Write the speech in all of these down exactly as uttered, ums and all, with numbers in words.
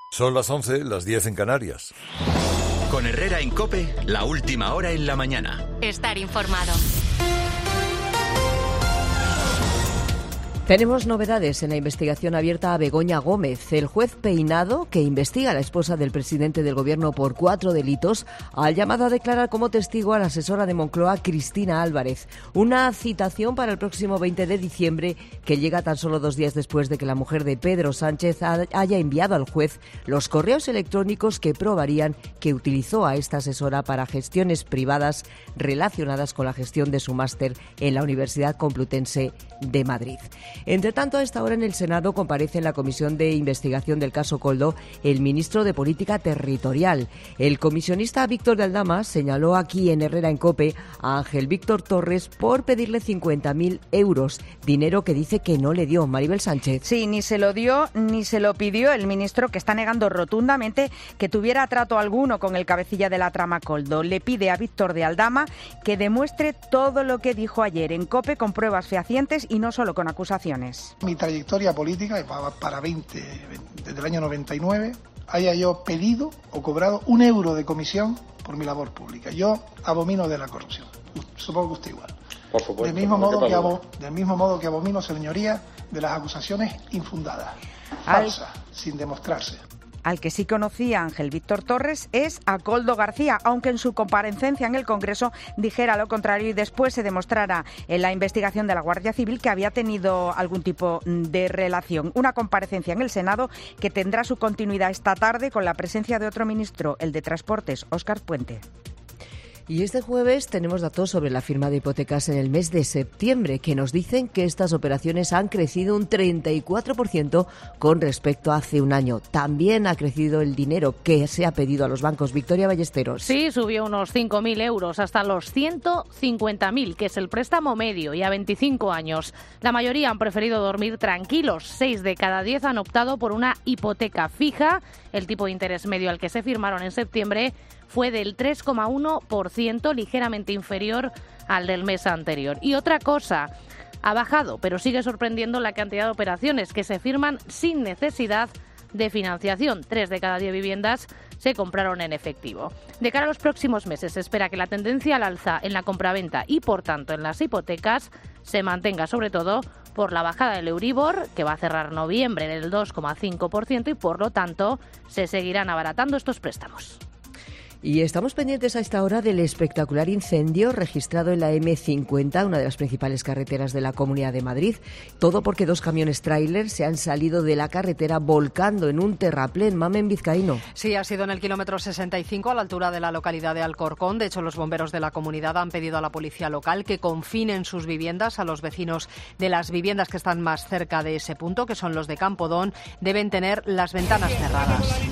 Son las once, las diez en Canarias. Con Herrera en COPE, la última hora en la mañana. Estar informado. Tenemos novedades en la investigación abierta a Begoña Gómez. El juez Peinado, que investiga a la esposa del presidente del Gobierno por cuatro delitos, ha llamado a declarar como testigo a la asesora de Moncloa, Cristina Álvarez. Una citación para el próximo veinte de diciembre que llega tan solo dos días después de que la mujer de Pedro Sánchez haya enviado al juez los correos electrónicos que probarían que utilizó a esta asesora para gestiones privadas relacionadas con la gestión de su máster en la Universidad Complutense de Madrid. Entre tanto, a esta hora en el Senado comparece en la Comisión de Investigación del caso Koldo el ministro de Política Territorial. El comisionista Víctor de Aldama señaló aquí en Herrera en COPE a Ángel Víctor Torres por pedirle cincuenta mil euros, dinero que dice que no le dio. Maribel Sánchez. Sí, ni se lo dio ni se lo pidió el ministro, que está negando rotundamente que tuviera trato alguno con el cabecilla de la trama Koldo. Le pide a Víctor de Aldama que demuestre todo lo que dijo ayer en COPE con pruebas fehacientes y no solo con acusaciones. Mi trayectoria política va para veinte, desde el año noventa y nueve, haya yo pedido o cobrado un euro de comisión por mi labor pública. Yo abomino de la corrupción. Supongo que usted igual. Por supuesto. Del mismo modo que abo, del mismo modo que abomino, señoría, de las acusaciones infundadas, falsas, Al... sin demostrarse. Al que sí conocía Ángel Víctor Torres es a Koldo García, aunque en su comparecencia en el Congreso dijera lo contrario y después se demostrara en la investigación de la Guardia Civil que había tenido algún tipo de relación. Una comparecencia en el Senado que tendrá su continuidad esta tarde con la presencia de otro ministro, el de Transportes, Óscar Puente. Y este jueves tenemos datos sobre la firma de hipotecas en el mes de septiembre, que nos dicen que estas operaciones han crecido un treinta y cuatro por ciento con respecto a hace un año. También ha crecido el dinero que se ha pedido a los bancos. Victoria Ballesteros. Sí, subió unos cinco mil euros hasta los ciento cincuenta mil, que es el préstamo medio, y a veinticinco años. La mayoría han preferido dormir tranquilos. Seis de cada diez han optado por una hipoteca fija. El tipo de interés medio al que se firmaron en septiembre fue del tres coma uno por ciento, ligeramente inferior al del mes anterior. Y otra cosa, ha bajado, pero sigue sorprendiendo la cantidad de operaciones que se firman sin necesidad de financiación. Tres de cada diez viviendas se compraron en efectivo. De cara a los próximos meses, se espera que la tendencia al alza en la compraventa y, por tanto, en las hipotecas se mantenga, sobre todo por la bajada del Euribor, que va a cerrar noviembre en el dos coma cinco por ciento, y, por lo tanto, se seguirán abaratando estos préstamos. Y estamos pendientes a esta hora del espectacular incendio registrado en la eme cincuenta, una de las principales carreteras de la Comunidad de Madrid. Todo porque dos camiones tráiler se han salido de la carretera volcando en un terraplén. Mamen Vizcaíno. Sí, ha sido en el kilómetro sesenta y cinco, a la altura de la localidad de Alcorcón. De hecho, los bomberos de la comunidad han pedido a la policía local que confinen sus viviendas. A los vecinos de las viviendas que están más cerca de ese punto, que son los de Campodón, deben tener las ventanas cerradas.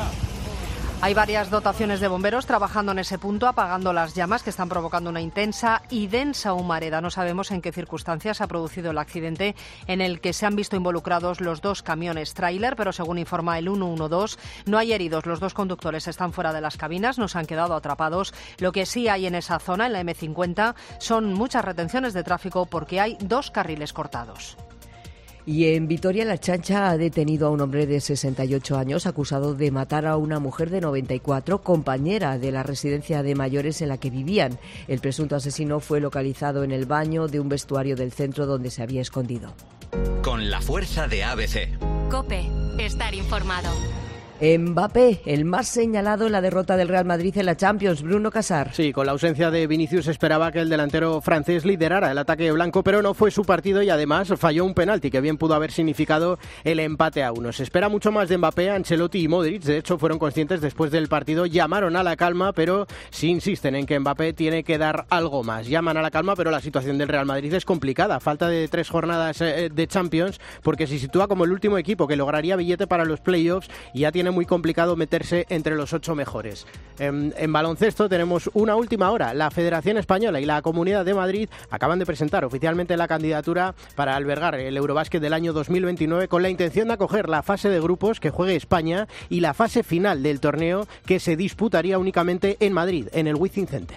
Hay varias dotaciones de bomberos trabajando en ese punto, apagando las llamas que están provocando una intensa y densa humareda. No sabemos en qué circunstancias se ha producido el accidente en el que se han visto involucrados los dos camiones tráiler, pero según informa el ciento doce, no hay heridos. Los dos conductores están fuera de las cabinas, no se han quedado atrapados. Lo que sí hay en esa zona, en la eme cincuenta, son muchas retenciones de tráfico porque hay dos carriles cortados. Y en Vitoria, la Chancha ha detenido a un hombre de sesenta y ocho años acusado de matar a una mujer de noventa y cuatro, compañera de la residencia de mayores en la que vivían. El presunto asesino fue localizado en el baño de un vestuario del centro donde se había escondido. Con la fuerza de A B C. COPE. Estar informado. Mbappé, el más señalado en la derrota del Real Madrid en la Champions. Bruno Casar. Sí, con la ausencia de Vinicius esperaba que el delantero francés liderara el ataque blanco, pero no fue su partido y además falló un penalti que bien pudo haber significado el empate a uno. Se espera mucho más de Mbappé. Ancelotti y Modric, de hecho, fueron conscientes después del partido, llamaron a la calma, pero sí insisten en que Mbappé tiene que dar algo más. Llaman a la calma, pero la situación del Real Madrid es complicada. Falta de tres jornadas de Champions, porque se sitúa como el último equipo que lograría billete para los playoffs y ya tiene muy complicado meterse entre los ocho mejores. En, en baloncesto tenemos una última hora. La Federación Española y la Comunidad de Madrid acaban de presentar oficialmente la candidatura para albergar el Eurobásquet del año dos mil veintinueve con la intención de acoger la fase de grupos que juegue España y la fase final del torneo que se disputaría únicamente en Madrid, en el Wizzing Center.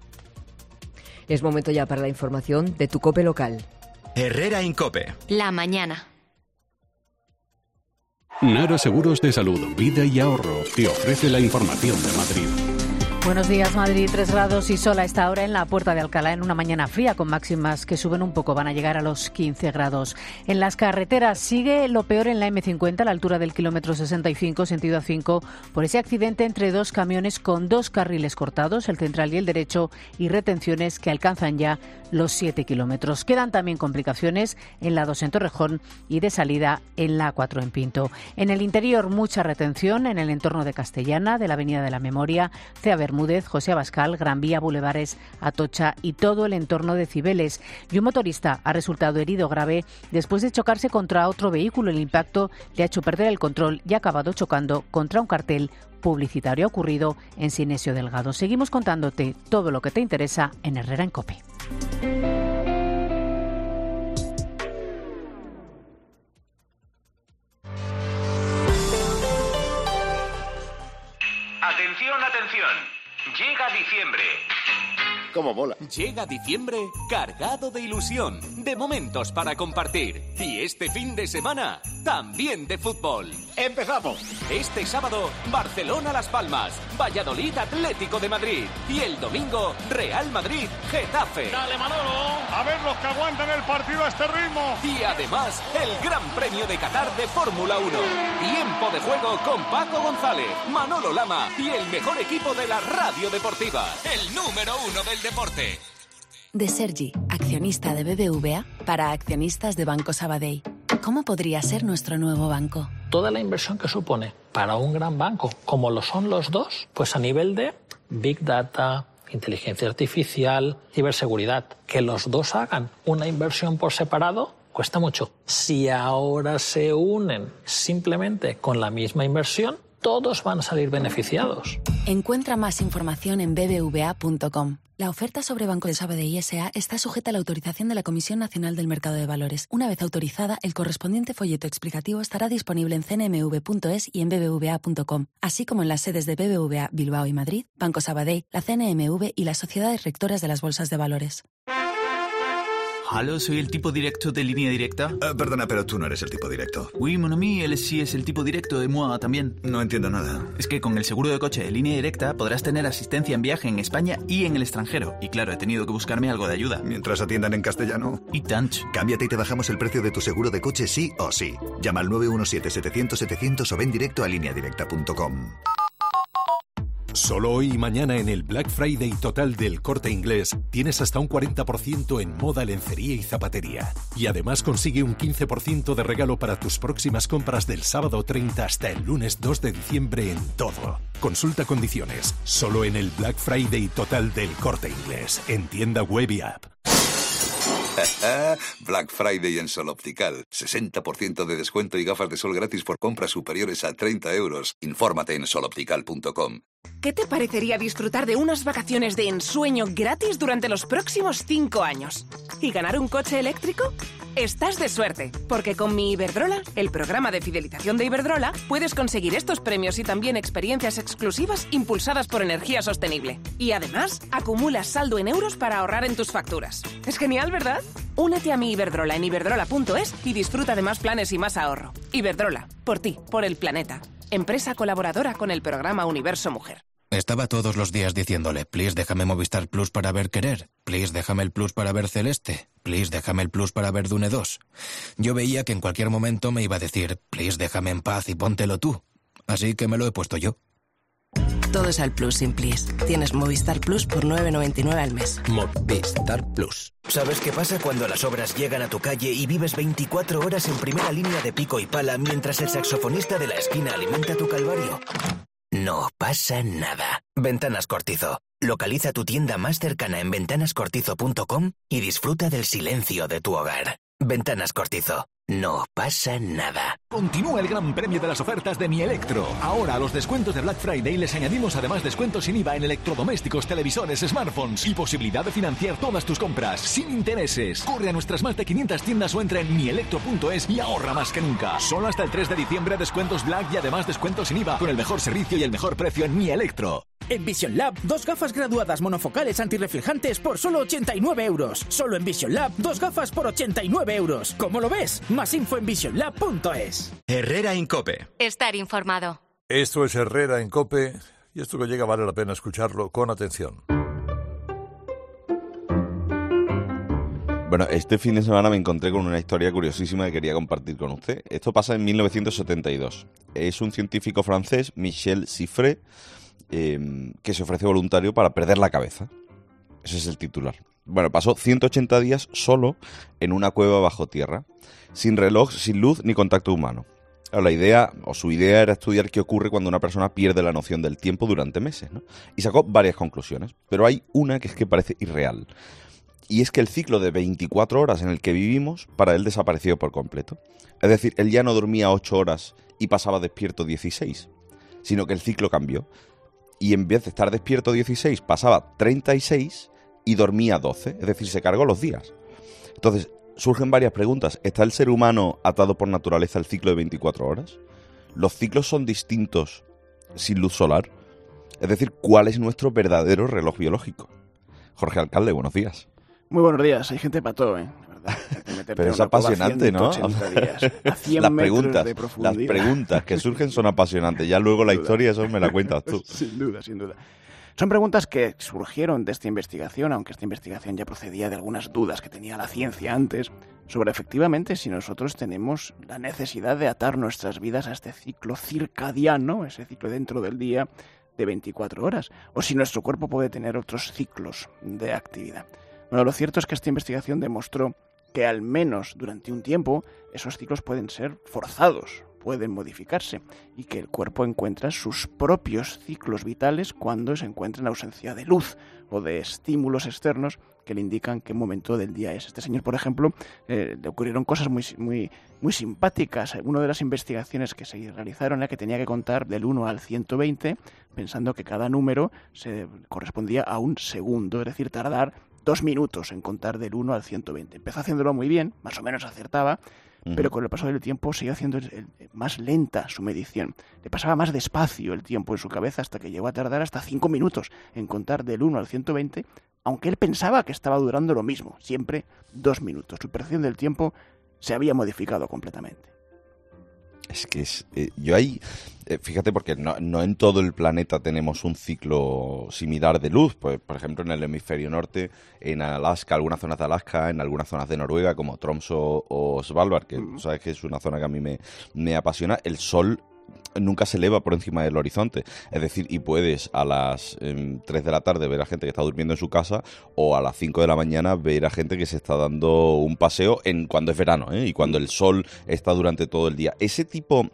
Es momento ya para la información de tu COPE local. Herrera en COPE. La mañana. Nara Seguros de Salud, Vida y Ahorro te ofrece la información de Madrid. Buenos días, Madrid. tres grados y sol a esta hora en la Puerta de Alcalá, en una mañana fría con máximas que suben un poco, van a llegar a los quince grados. En las carreteras sigue lo peor en la eme cincuenta, a la altura del kilómetro sesenta y cinco, sentido A cinco, por ese accidente entre dos camiones con dos carriles cortados, el central y el derecho, y retenciones que alcanzan ya los siete kilómetros. Quedan también complicaciones en la dos en Torrejón y de salida en la A cuatro en Pinto. En el interior, mucha retención en el entorno de Castellana, de la Avenida de la Memoria, Cea Bermúdez, José Abascal, Gran Vía, Bulevares, Atocha y todo el entorno de Cibeles. Y un motorista ha resultado herido grave después de chocarse contra otro vehículo. El impacto le ha hecho perder el control y ha acabado chocando contra un cartel publicitario ocurrido en Sinesio Delgado. Seguimos contándote todo lo que te interesa en Herrera en COPE. Atención, atención. Llega diciembre. ¡Cómo mola! Llega diciembre cargado de ilusión, de momentos para compartir. Y este fin de semana, también de fútbol. ¡Empezamos! Este sábado, Barcelona-Las Palmas, Valladolid Atlético de Madrid. Y el domingo, Real Madrid-Getafe. ¡Dale, Manolo! A ver los que aguantan el partido a este ritmo. Y además, el Gran Premio de Qatar de Fórmula uno. Tiempo de juego con Paco González, Manolo Lama y el mejor equipo de la radio deportiva. El número uno del deporte. De Sergi, accionista de B B V A, para accionistas de Banco Sabadell. ¿Cómo podría ser nuestro nuevo banco? Toda la inversión que supone para un gran banco, como lo son los dos, pues a nivel de Big Data, inteligencia artificial, ciberseguridad, que los dos hagan una inversión por separado, cuesta mucho. Si ahora se unen simplemente con la misma inversión, todos van a salir beneficiados. Encuentra más información en b b v a punto com. La oferta sobre Banco de Sabadell S A está sujeta a la autorización de la Comisión Nacional del Mercado de Valores. Una vez autorizada, el correspondiente folleto explicativo estará disponible en c n m v punto es y en b b v a punto com, así como en las sedes de B B V A Bilbao y Madrid, Banco Sabadell, la C N M V y las sociedades rectoras de las bolsas de valores. Aló, soy el tipo directo de Línea Directa. Uh, perdona, pero tú no eres el tipo directo. Oui, mon ami, él sí es el tipo directo de moi también. No entiendo nada. Es que con el seguro de coche de Línea Directa podrás tener asistencia en viaje en España y en el extranjero. Y claro, he tenido que buscarme algo de ayuda. Mientras atiendan en castellano. Y tanch. Cámbiate y te bajamos el precio de tu seguro de coche sí o sí. Llama al nueve uno siete, setecientos, setecientos o ven directo a línea directa punto com. Solo hoy y mañana en el Black Friday total del Corte Inglés tienes hasta un cuarenta por ciento en moda, lencería y zapatería. Y además consigue un quince por ciento de regalo para tus próximas compras del sábado treinta hasta el lunes dos de diciembre en todo. Consulta condiciones. Solo en el Black Friday total del Corte Inglés. En tienda web y app. Black Friday en Sol Optical. sesenta por ciento de descuento y gafas de sol gratis por compras superiores a treinta euros. Infórmate en sol optical punto com. ¿Qué te parecería disfrutar de unas vacaciones de ensueño gratis durante los próximos cinco años? ¿Y ganar un coche eléctrico? Estás de suerte, porque con mi Iberdrola, el programa de fidelización de Iberdrola, puedes conseguir estos premios y también experiencias exclusivas impulsadas por energía sostenible. Y además, acumulas saldo en euros para ahorrar en tus facturas. Es genial, ¿verdad? Únete a mi Iberdrola en iberdrola punto es y disfruta de más planes y más ahorro. Iberdrola, por ti, por el planeta. Empresa colaboradora con el programa Universo Mujer. Estaba todos los días diciéndole, please déjame Movistar Plus para ver Querer, please déjame el Plus para ver Celeste, please déjame el Plus para ver Dune dos. Yo veía que en cualquier momento me iba a decir, please déjame en paz y póntelo tú. Así que me lo he puesto yo. Todo es al Plus sin Please. Tienes Movistar Plus por nueve noventa y nueve al mes. Movistar Plus. ¿Sabes qué pasa cuando las obras llegan a tu calle y vives veinticuatro horas en primera línea de pico y pala mientras el saxofonista de la esquina alimenta tu calvario? No pasa nada. Ventanas Cortizo. Localiza tu tienda más cercana en ventanas cortizo punto com y disfruta del silencio de tu hogar. Ventanas Cortizo. No pasa nada. Continúa el gran premio de las ofertas de Mi Electro. Ahora a los descuentos de Black Friday les añadimos además descuentos sin I V A en electrodomésticos, televisores, smartphones y posibilidad de financiar todas tus compras sin intereses. Corre a nuestras más de quinientas tiendas o entra en mi electro punto es y ahorra más que nunca. Solo hasta el tres de diciembre descuentos Black y además descuentos sin I V A con el mejor servicio y el mejor precio en Mi Electro. En Vision Lab, dos gafas graduadas monofocales antirreflejantes por solo ochenta y nueve euros. Solo en Vision Lab, dos gafas por ochenta y nueve euros. ¿Cómo lo ves? Más info en vision lab punto es. Herrera Incope. Estar informado. Esto es Herrera en COPE y esto que llega vale la pena escucharlo con atención. Bueno, este fin de semana me encontré con una historia curiosísima que quería compartir con usted. Esto pasa en mil novecientos setenta y dos. Es un científico francés, Michel Siffre, eh, que se ofrece voluntario para perder la cabeza. Ese es el titular. Bueno, pasó ciento ochenta días solo en una cueva bajo tierra, sin reloj, sin luz ni contacto humano. La idea, o su idea, era estudiar qué ocurre cuando una persona pierde la noción del tiempo durante meses, ¿no? Y sacó varias conclusiones, pero hay una que es que parece irreal. Y es que el ciclo de veinticuatro horas en el que vivimos, para él desapareció por completo. Es decir, él ya no dormía ocho horas y pasaba despierto dieciséis, sino que el ciclo cambió. Y en vez de estar despierto dieciséis, pasaba treinta y seis y dormía doce, es decir, se cargó los días. Entonces, surgen varias preguntas. ¿Está el ser humano atado por naturaleza al ciclo de veinticuatro horas? ¿Los ciclos son distintos sin luz solar? Es decir, ¿cuál es nuestro verdadero reloj biológico? Jorge Alcalde, buenos días. Muy buenos días. Hay gente para todo, ¿eh? ¿Verdad? Pero es apasionante, ¿no? Días, a cien las preguntas, preguntas, las preguntas que surgen son apasionantes. Ya luego la historia, eso me la cuentas tú. Sin duda, sin duda. Son preguntas que surgieron de esta investigación, aunque esta investigación ya procedía de algunas dudas que tenía la ciencia antes, sobre efectivamente si nosotros tenemos la necesidad de atar nuestras vidas a este ciclo circadiano, ese ciclo dentro del día de veinticuatro horas, o si nuestro cuerpo puede tener otros ciclos de actividad. Bueno, lo cierto es que esta investigación demostró que al menos durante un tiempo esos ciclos pueden ser forzados, pueden modificarse, y que el cuerpo encuentra sus propios ciclos vitales cuando se encuentra en ausencia de luz o de estímulos externos que le indican qué momento del día es. Este señor, por ejemplo, eh, le ocurrieron cosas muy, muy, muy simpáticas. Una de las investigaciones que se realizaron era que tenía que contar del uno al ciento veinte, pensando que cada número se correspondía a un segundo, es decir, tardar dos minutos en contar del uno al ciento veinte. Empezó haciéndolo muy bien, más o menos acertaba, uh-huh. pero con el paso del tiempo siguió haciendo más lenta su medición. Le pasaba más despacio el tiempo en su cabeza hasta que llegó a tardar hasta cinco minutos en contar del uno al ciento veinte, aunque él pensaba que estaba durando lo mismo, siempre dos minutos. Su percepción del tiempo se había modificado completamente. Es que es, eh, yo ahí, eh, fíjate, porque no, no en todo el planeta tenemos un ciclo similar de luz. Pues, por ejemplo, en el hemisferio norte, en Alaska, algunas zonas de Alaska, en algunas zonas de Noruega, como Tromsø o Svalbard, que mm. sabes que es una zona que a mí me, me apasiona, el sol nunca se eleva por encima del horizonte. Es decir, y puedes a las eh, tres de la tarde ver a gente que está durmiendo en su casa, o a las cinco de la mañana ver a gente que se está dando un paseo en cuando es verano, ¿eh? Y cuando el sol está durante todo el día. ¿Ese tipo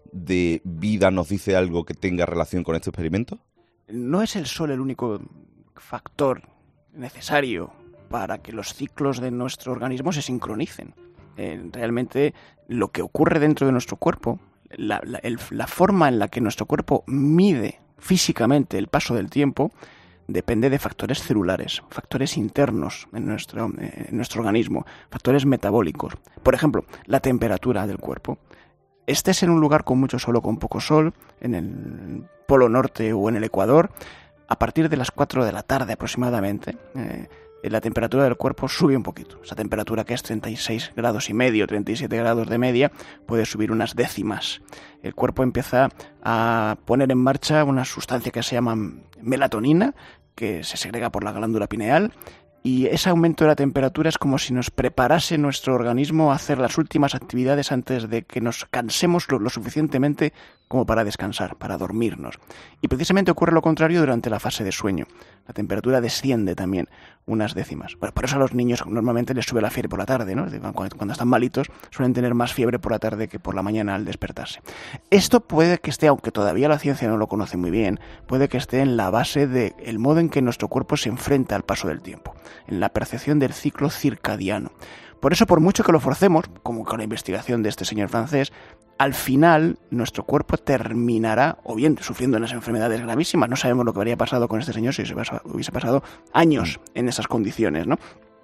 de vida nos dice algo que tenga relación con este experimento? No es el sol el único factor necesario para que los ciclos de nuestro organismo se sincronicen. Eh, realmente lo que ocurre dentro de nuestro cuerpo, La, la, el, la forma en la que nuestro cuerpo mide físicamente el paso del tiempo depende de factores celulares, factores internos en nuestro, en nuestro organismo, factores metabólicos. Por ejemplo, la temperatura del cuerpo. Estés en un lugar con mucho sol o con poco sol, en el Polo Norte o en el Ecuador, a partir de las cuatro de la tarde aproximadamente, eh, la temperatura del cuerpo sube un poquito. Esa temperatura, que es treinta y seis grados y medio, treinta y siete grados de media, puede subir unas décimas. El cuerpo empieza a poner en marcha una sustancia que se llama melatonina, que se segrega por la glándula pineal, y ese aumento de la temperatura es como si nos preparase nuestro organismo a hacer las últimas actividades antes de que nos cansemos lo, lo suficientemente como para descansar, para dormirnos. Y precisamente ocurre lo contrario durante la fase de sueño. La temperatura desciende también unas décimas. Bueno, por eso a los niños normalmente les sube la fiebre por la tarde, ¿no? Cuando, cuando están malitos suelen tener más fiebre por la tarde que por la mañana al despertarse. Esto puede que esté, aunque todavía la ciencia no lo conoce muy bien, puede que esté en la base del modo en que nuestro cuerpo se enfrenta al paso del tiempo, en la percepción del ciclo circadiano. Por eso, por mucho que lo forcemos, como con la investigación de este señor francés, al final nuestro cuerpo terminará, o bien sufriendo unas enfermedades gravísimas. No sabemos lo que habría pasado con este señor si se hubiese pasado años en esas condiciones, ¿no?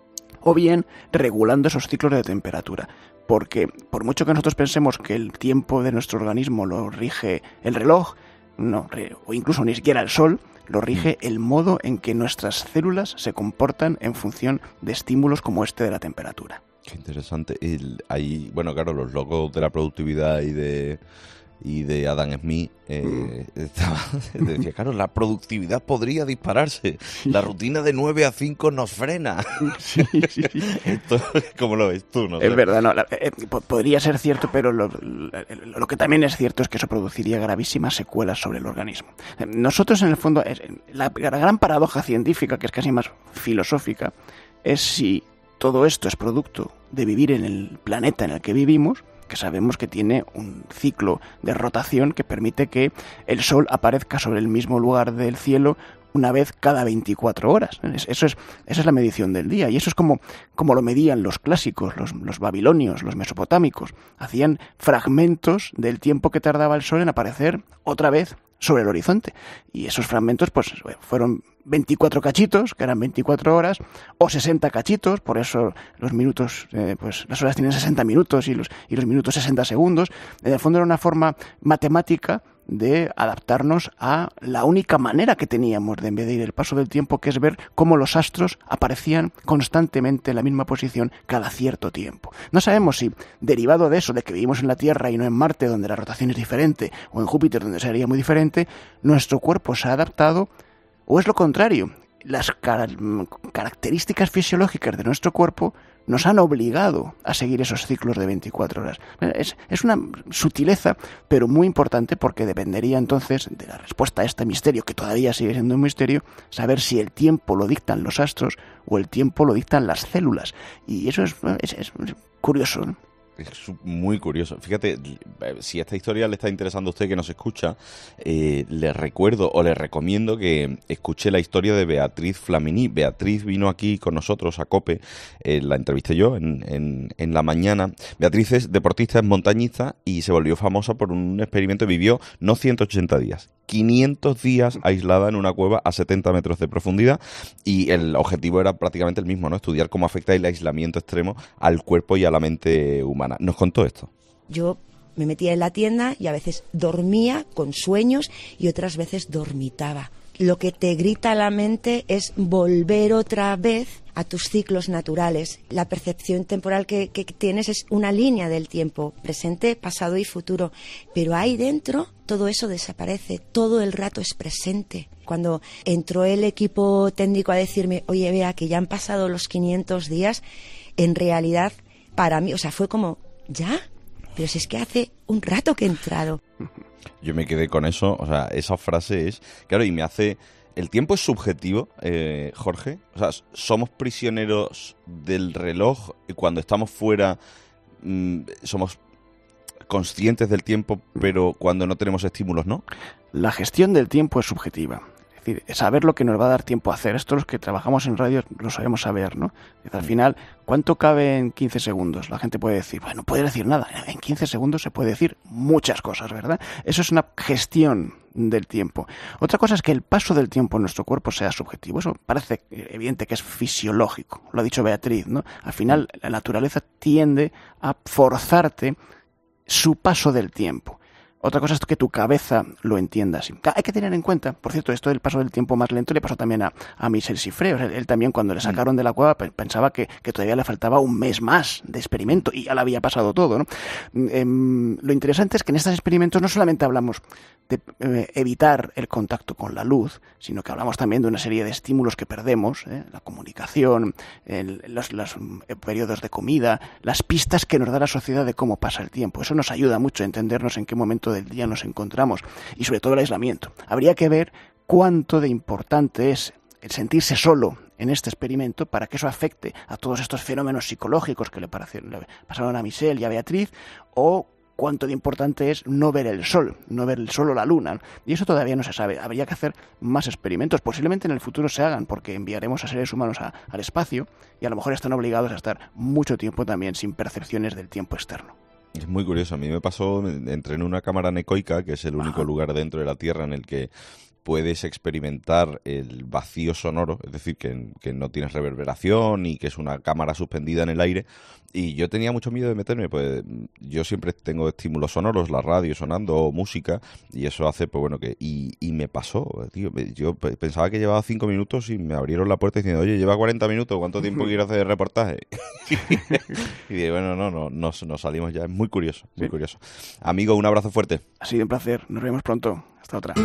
O bien regulando esos ciclos de temperatura. Porque por mucho que nosotros pensemos que el tiempo de nuestro organismo lo rige el reloj, no, o incluso ni siquiera el Sol, lo rige el modo en que nuestras células se comportan en función de estímulos como este de la temperatura. Qué interesante. El, hay, bueno, claro, los logos de la productividad y de y de Adam Smith eh, mm. estaba, decía, claro, la productividad podría dispararse. La rutina de nueve a cinco nos frena. Sí, sí, sí. Esto, ¿cómo lo ves tú? No es sé. verdad, no, la, eh, podría ser cierto, pero lo, lo, lo que también es cierto es que eso produciría gravísimas secuelas sobre el organismo. Nosotros, en el fondo, la, la gran paradoja científica, que es casi más filosófica, es si todo esto es producto de vivir en el planeta en el que vivimos, que sabemos que tiene un ciclo de rotación que permite que el Sol aparezca sobre el mismo lugar del cielo una vez cada veinticuatro horas. Eso es, esa es la medición del día, y eso es como, como lo medían los clásicos, los, los babilonios, los mesopotámicos. Hacían fragmentos del tiempo que tardaba el Sol en aparecer otra vez sobre el horizonte, y esos fragmentos pues fueron veinticuatro cachitos, que eran veinticuatro horas, o sesenta cachitos, por eso los minutos, eh, pues las horas tienen sesenta minutos y los, y los minutos sesenta segundos. En el fondo era una forma matemática de adaptarnos a la única manera que teníamos de medir el paso del tiempo, que es ver cómo los astros aparecían constantemente en la misma posición cada cierto tiempo. No sabemos si, derivado de eso, de que vivimos en la Tierra y no en Marte, donde la rotación es diferente, o en Júpiter, donde sería muy diferente, nuestro cuerpo se ha adaptado, o es lo contrario. Las car- características fisiológicas de nuestro cuerpo nos han obligado a seguir esos ciclos de veinticuatro horas. Es, es una sutileza, pero muy importante, porque dependería entonces de la respuesta a este misterio, que todavía sigue siendo un misterio, saber si el tiempo lo dictan los astros o el tiempo lo dictan las células. Y eso es, es, es curioso, ¿no? Es muy curioso. Fíjate, si esta historia le está interesando a usted que nos escucha, eh, le recuerdo o le recomiendo que escuche la historia de Beatriz Flamini. Beatriz vino aquí con nosotros a COPE, eh, la entrevisté yo en, en, en la mañana. Beatriz es deportista, es montañista y se volvió famosa por un experimento. Vivió no ciento ochenta días, quinientos días aislada en una cueva a setenta metros de profundidad, y el objetivo era prácticamente el mismo, ¿no? Estudiar cómo afecta el aislamiento extremo al cuerpo y a la mente humana. Nos contó esto. Yo me metía en la tienda y a veces dormía con sueños y otras veces dormitaba. Lo que te grita a la mente es volver otra vez a tus ciclos naturales. La percepción temporal que, que tienes es una línea del tiempo, presente, pasado y futuro. Pero ahí dentro todo eso desaparece, todo el rato es presente. Cuando entró el equipo técnico a decirme, oye, vea que ya han pasado los quinientos días, en realidad para mí, o sea, fue como, ¿ya? Pero si es que hace un rato que he entrado. Yo me quedé con eso, o sea, esa frase es, claro, y me hace, el tiempo es subjetivo, eh, Jorge, o sea, somos prisioneros del reloj y cuando estamos fuera mmm, somos conscientes del tiempo, pero cuando no tenemos estímulos, ¿no? La gestión del tiempo es subjetiva. Es decir, saber lo que nos va a dar tiempo a hacer. Esto los que trabajamos en radio lo sabemos saber, ¿no? Al final, ¿cuánto cabe en quince segundos? La gente puede decir, bueno, no puede decir nada. En quince segundos se puede decir muchas cosas, ¿verdad? Eso es una gestión del tiempo. Otra cosa es que el paso del tiempo en nuestro cuerpo sea subjetivo. Eso parece evidente que es fisiológico. Lo ha dicho Beatriz, ¿no? Al final, la naturaleza tiende a forzarte su paso del tiempo. Otra cosa es que tu cabeza lo entienda así. Hay que tener en cuenta, por cierto, esto del paso del tiempo más lento le pasó también a, a Michel Siffre. O sea, él también, cuando le sacaron de la cueva, pensaba que, que todavía le faltaba un mes más de experimento y ya le había pasado todo, ¿no? Eh, lo interesante es que en estos experimentos no solamente hablamos de eh, evitar el contacto con la luz, sino que hablamos también de una serie de estímulos que perdemos, ¿eh? La comunicación, el, los, los eh, periodos de comida, las pistas que nos da la sociedad de cómo pasa el tiempo. Eso nos ayuda mucho a entendernos en qué momento del día nos encontramos, y sobre todo el aislamiento. Habría que ver cuánto de importante es el sentirse solo en este experimento para que eso afecte a todos estos fenómenos psicológicos que le pasaron a Michel y a Beatriz, o cuánto de importante es no ver el sol, no ver el sol o la luna. Y eso todavía no se sabe. Habría que hacer más experimentos. Posiblemente en el futuro se hagan, porque enviaremos a seres humanos a, al espacio y a lo mejor están obligados a estar mucho tiempo también sin percepciones del tiempo externo. Es muy curioso. A mí me pasó, entré en una cámara anecoica, que es el único Ajá. lugar dentro de la Tierra en el que puedes experimentar el vacío sonoro, es decir, que, que no tienes reverberación y que es una cámara suspendida en el aire. Y yo tenía mucho miedo de meterme, pues yo siempre tengo estímulos sonoros, la radio sonando, música, y eso hace, pues bueno, que... Y, y me pasó, tío, yo pensaba que llevaba cinco minutos y me abrieron la puerta diciendo, oye, lleva cuarenta minutos, ¿cuánto tiempo quiero hacer el reportaje? Y dije, bueno, no, no, nos, nos salimos ya, es muy curioso, muy sí. curioso. Amigo, un abrazo fuerte. Ha sido un placer, nos vemos pronto, hasta otra.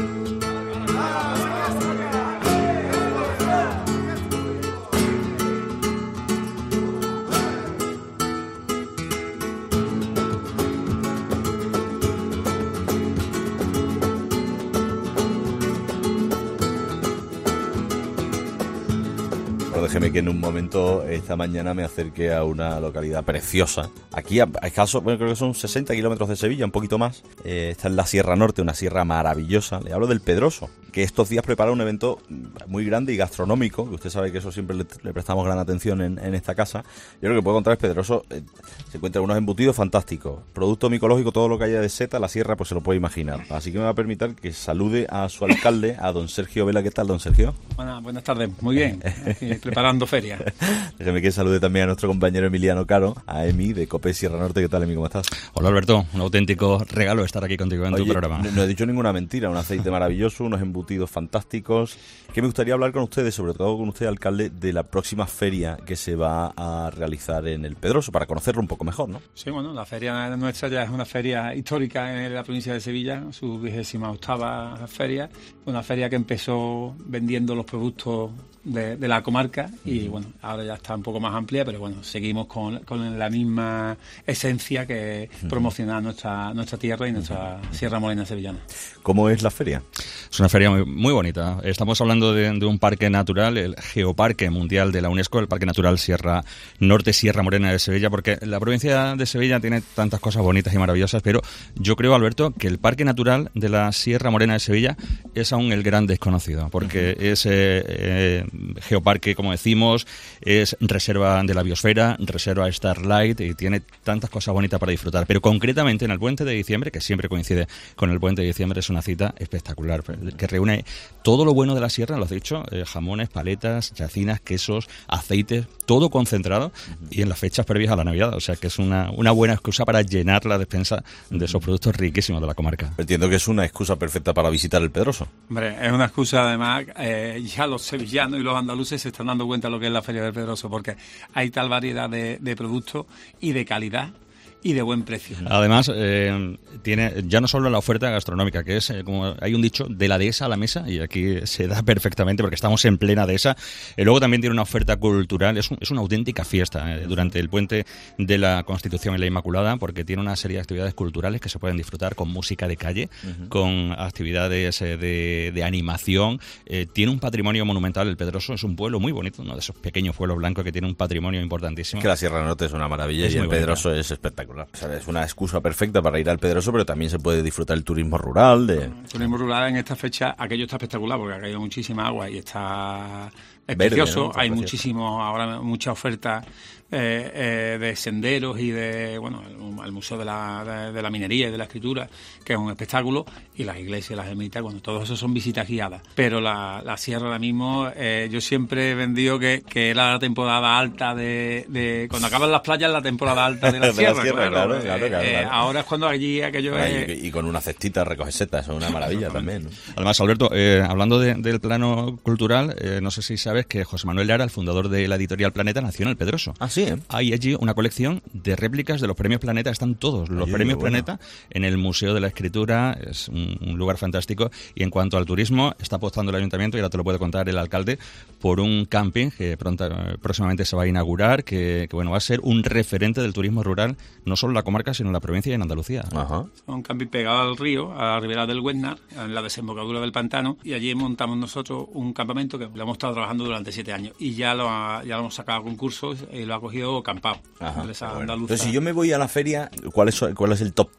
Déjeme que en un momento esta mañana me acerque a una localidad preciosa. Aquí a, a escaso, bueno, creo que son sesenta kilómetros de Sevilla, un poquito más. Eh, está en la Sierra Norte, una sierra maravillosa. Le hablo del Pedroso, que estos días prepara un evento muy grande y gastronómico, que usted sabe que eso siempre le, le prestamos gran atención en, en esta casa. Yo creo que puedo contar es Pedroso, eh, se encuentran unos embutidos fantásticos. Producto micológico, todo lo que haya de seta, la sierra, pues se lo puede imaginar. Así que me va a permitir que salude a su alcalde, a don Sergio Vela. ¿Qué tal, don Sergio? Buenas, buenas tardes, muy bien. Aquí preparando feria. Déjeme que salude también a nuestro compañero Emiliano Caro, a Emi de COPE Sierra Norte. ¿Qué tal, Emi? ¿Cómo estás? Hola, Alberto. Un auténtico regalo estar aquí contigo en Oye, tu programa. No, no he dicho ninguna mentira. Un aceite maravilloso, unos embutidos fantásticos. Que me gustaría hablar con ustedes, sobre todo con usted, alcalde, de la próxima feria que se va a realizar en el Pedroso, para conocerlo un poco mejor, ¿no? Sí, bueno, la feria nuestra ya es una feria histórica en la provincia de Sevilla, su vigésima octava feria. Una feria que empezó vendiendo los productos de, de la comarca y, bueno, ahora ya está un poco más amplia, pero bueno, seguimos con, con la misma esencia que es promocionar nuestra, nuestra tierra y nuestra Sierra Morena sevillana. ¿Cómo es la feria? Es una feria muy, muy bonita. Estamos hablando de, de un parque natural, el Geoparque Mundial de la UNESCO, el Parque Natural Sierra Norte, Sierra Morena de Sevilla, porque la provincia de Sevilla tiene tantas cosas bonitas y maravillosas, pero yo creo, Alberto, que el Parque Natural de la Sierra Morena de Sevilla es aún el gran desconocido, porque uh-huh. es eh, eh, geoparque, como decimos, es reserva de la biosfera, reserva Starlight y tiene tantas cosas bonitas para disfrutar. Pero concretamente en el Puente de Diciembre, que siempre coincide con el Puente de Diciembre, es una cita espectacular, que reúne todo lo bueno de la sierra, lo has dicho, eh, jamones, paletas, chacinas, quesos, aceites, todo concentrado uh-huh. y en las fechas previas a la Navidad. O sea que es una, una buena excusa para llenar la despensa de esos productos riquísimos de la comarca. Entiendo que es una excusa perfecta para visitar el Pedroso. Hombre, es una excusa además, eh, ya los sevillanos y los andaluces se están dando cuenta de lo que es la Feria del Pedroso, porque hay tal variedad de, de productos y de calidad y de buen precio. Además, eh, tiene ya no solo la oferta gastronómica, que es, eh, como hay un dicho, de la dehesa a la mesa, y aquí se da perfectamente porque estamos en plena dehesa. Eh, luego también tiene una oferta cultural, es, un, es una auténtica fiesta eh, durante el Puente de la Constitución y la Inmaculada, porque tiene una serie de actividades culturales que se pueden disfrutar con música de calle, uh-huh. con actividades eh, de, de animación. Eh, tiene un patrimonio monumental, el Pedroso es un pueblo muy bonito, uno de esos pequeños pueblos blancos que tiene un patrimonio importantísimo. Es que la Sierra Norte es una maravilla es y el Pedroso bonita. Es espectacular. O sea, es una excusa perfecta para ir al Pedroso, pero también se puede disfrutar el turismo rural. De... El turismo rural en esta fecha, aquello está espectacular porque ha caído muchísima agua y está es Verde, precioso. ¿no? Está Hay precioso. muchísimo, ahora mucha oferta eh, eh, de senderos y de, bueno, el, el Museo de la, de, de la Minería y de la Escritura, que es un espectáculo, y las iglesias, las ermitas, bueno, todo eso son visitas guiadas. Pero la, la sierra ahora mismo, eh, yo siempre he vendido que, que era la temporada alta de, de... Cuando acaban las playas, la temporada alta de la de sierra, la sierra, claro. claro, claro, claro, Eh, claro. Ahora es cuando allí aquello Ay, es... y, y con una cestita recoge setas, es una maravilla también, ¿no? Además, Alberto, eh, hablando de, del plano cultural, eh, no sé si sabes que José Manuel Lara, el fundador de la editorial Planeta, nació en el Pedroso. Ah, sí, ¿eh? Hay allí una colección de réplicas de los premios Planeta, están todos los Oye, premios bueno. Planeta en el Museo de la Escritura, es un, un lugar fantástico. Y en cuanto al turismo, está apostando el ayuntamiento, y ahora te lo puede contar el alcalde, por un camping que pronto, próximamente se va a inaugurar, que, que bueno, va a ser un referente del turismo rural, no solo en la comarca, sino en la provincia y en Andalucía. Ajá. Un camping pegado al río, a la ribera del Huesnar, en la desembocadura del pantano, y allí montamos nosotros un campamento que lo hemos estado trabajando durante siete años y ya lo, ha, ya lo hemos sacado a concursos y lo ha cogido Campao, Ajá, empresa bueno. andaluza. Entonces, si yo me voy a la feria, ¿cuál es, cuál es el top tres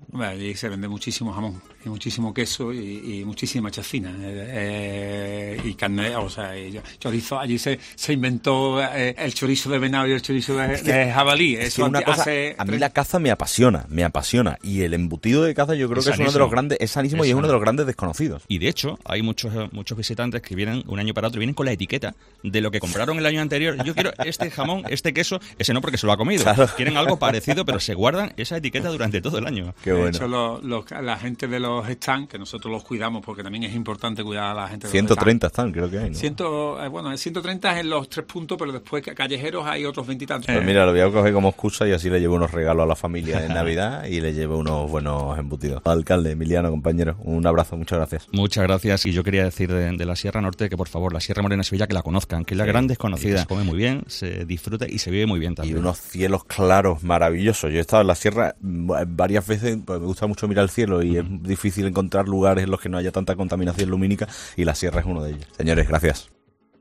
Bueno, allí se vende muchísimo jamón, y muchísimo queso y, y muchísima chacina. Eh, eh, y carne, o sea, y chorizo. Allí se, se inventó eh, el chorizo de venado y el chorizo de, Es que, de jabalí. Es Eso que una cosa, hace a mí tres... la caza me apasiona, me apasiona. Y el embutido de caza yo creo Es que es uno de sanísimo. los grandes, es sanísimo y es uno de los grandes desconocidos. Y de hecho, hay muchos muchos visitantes que vienen un año para otro y vienen con la etiqueta de lo que compraron el año anterior. Yo quiero este jamón, este queso, ese no porque se lo ha comido. Claro. Quieren algo parecido, pero se guardan esa etiqueta durante todo el año. Qué De bueno. hecho, lo- lo- la gente de los stands, que nosotros los cuidamos porque también es importante cuidar a la gente de ciento los treinta están, creo que hay, ¿no? Ciento, eh, bueno, ciento treinta es en los tres puntos, pero después ca- callejeros hay otros veintitantos. Pues mira, lo voy a coger como excusa y así le llevo unos regalos a la familia en Navidad y le llevo unos buenos embutidos. Alcalde, Emiliano, compañero, un abrazo, muchas gracias. Muchas gracias. Y yo quería decir de, de la Sierra Norte que, por favor, la Sierra Morena de Sevilla, que la conozcan, que es la Sí. gran desconocida. Se come muy bien, se disfruta y se vive muy bien Y también. unos cielos claros maravillosos. Yo he estado en la sierra mm, varias veces, pues me gusta mucho mirar el cielo y es difícil encontrar lugares en los que no haya tanta contaminación lumínica y la sierra es uno de ellos. Señores, gracias.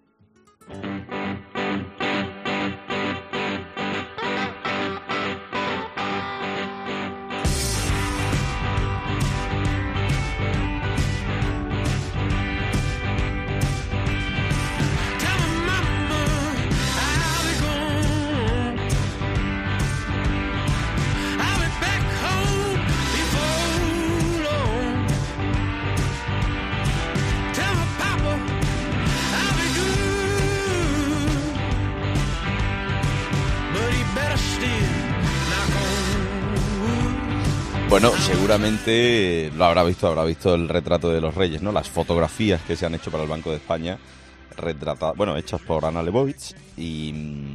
Bueno, seguramente lo habrá visto, habrá visto el retrato de los reyes, ¿no? Las fotografías que se han hecho para el Banco de España, retratadas, bueno, hechas por Ana Lebovitz y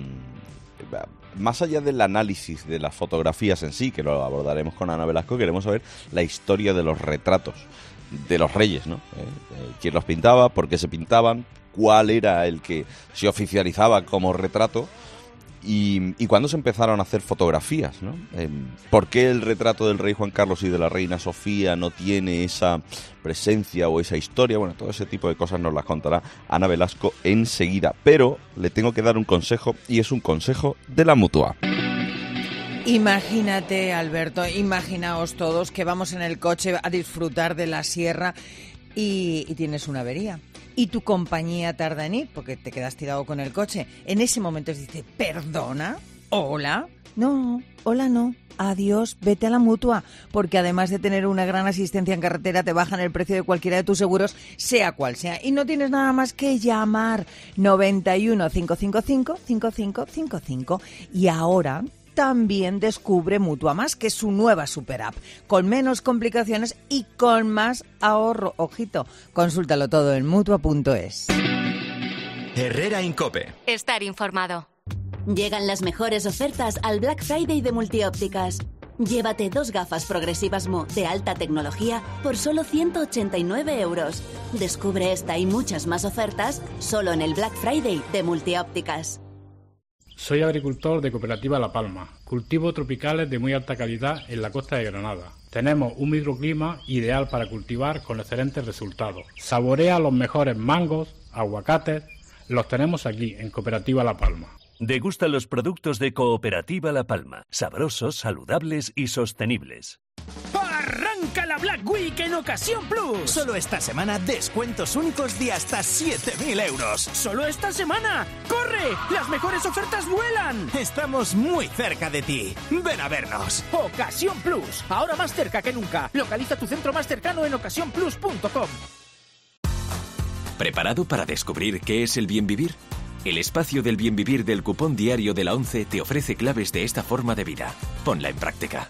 mm, más allá del análisis de las fotografías en sí, que lo abordaremos con Ana Velasco, queremos saber la historia de los retratos de los reyes, ¿no? ¿Eh? Eh, ¿Quién los pintaba? ¿Por qué se pintaban? ¿Cuál era el que se oficializaba como retrato? Y, y cuándo se empezaron a hacer fotografías, ¿no? Eh, ¿Por qué el retrato del rey Juan Carlos y de la reina Sofía no tiene esa presencia o esa historia? Bueno, todo ese tipo de cosas nos las contará Ana Velasco enseguida. Pero le tengo que dar un consejo, y es un consejo de la Mutua. Imagínate, Alberto, imaginaos todos que vamos en el coche a disfrutar de la sierra y, y tienes una avería. Y tu compañía tarda en ir porque te quedas tirado con el coche. En ese momento os dice, ¿perdona? ¿Hola? No, hola no. Adiós, vete a la Mutua, porque además de tener una gran asistencia en carretera, te bajan el precio de cualquiera de tus seguros, sea cual sea. Y no tienes nada más que llamar noventa y uno, cinco cinco cinco, cinco cinco cinco cinco. Y ahora también descubre Mutua Más, que es su nueva super app, con menos complicaciones y con más ahorro. Ojito, consúltalo todo en mutua punto es. Herrera Incope. Estar informado. Llegan las mejores ofertas al Black Friday de Multiópticas. Llévate dos gafas progresivas Mo de alta tecnología por solo ciento ochenta y nueve euros. Descubre esta y muchas más ofertas solo en el Black Friday de Multiópticas. Soy agricultor de Cooperativa La Palma. Cultivo tropicales de muy alta calidad en la costa de Granada. Tenemos un microclima ideal para cultivar con excelentes resultados. Saborea los mejores mangos, aguacates. Los tenemos aquí en Cooperativa La Palma. Degusta los productos de Cooperativa La Palma. Sabrosos, saludables y sostenibles. ¡Arranca la Black Week en Ocasión Plus! Solo esta semana, descuentos únicos de hasta siete mil euros. ¡Solo esta semana! ¡Corre! ¡Las mejores ofertas vuelan! Estamos muy cerca de ti. Ven a vernos. Ocasión Plus, ahora más cerca que nunca. Localiza tu centro más cercano en ocasión plus punto com. ¿Preparado para descubrir qué es el bien vivir? El espacio del bien vivir del cupón diario de la ONCE te ofrece claves de esta forma de vida. Ponla en práctica.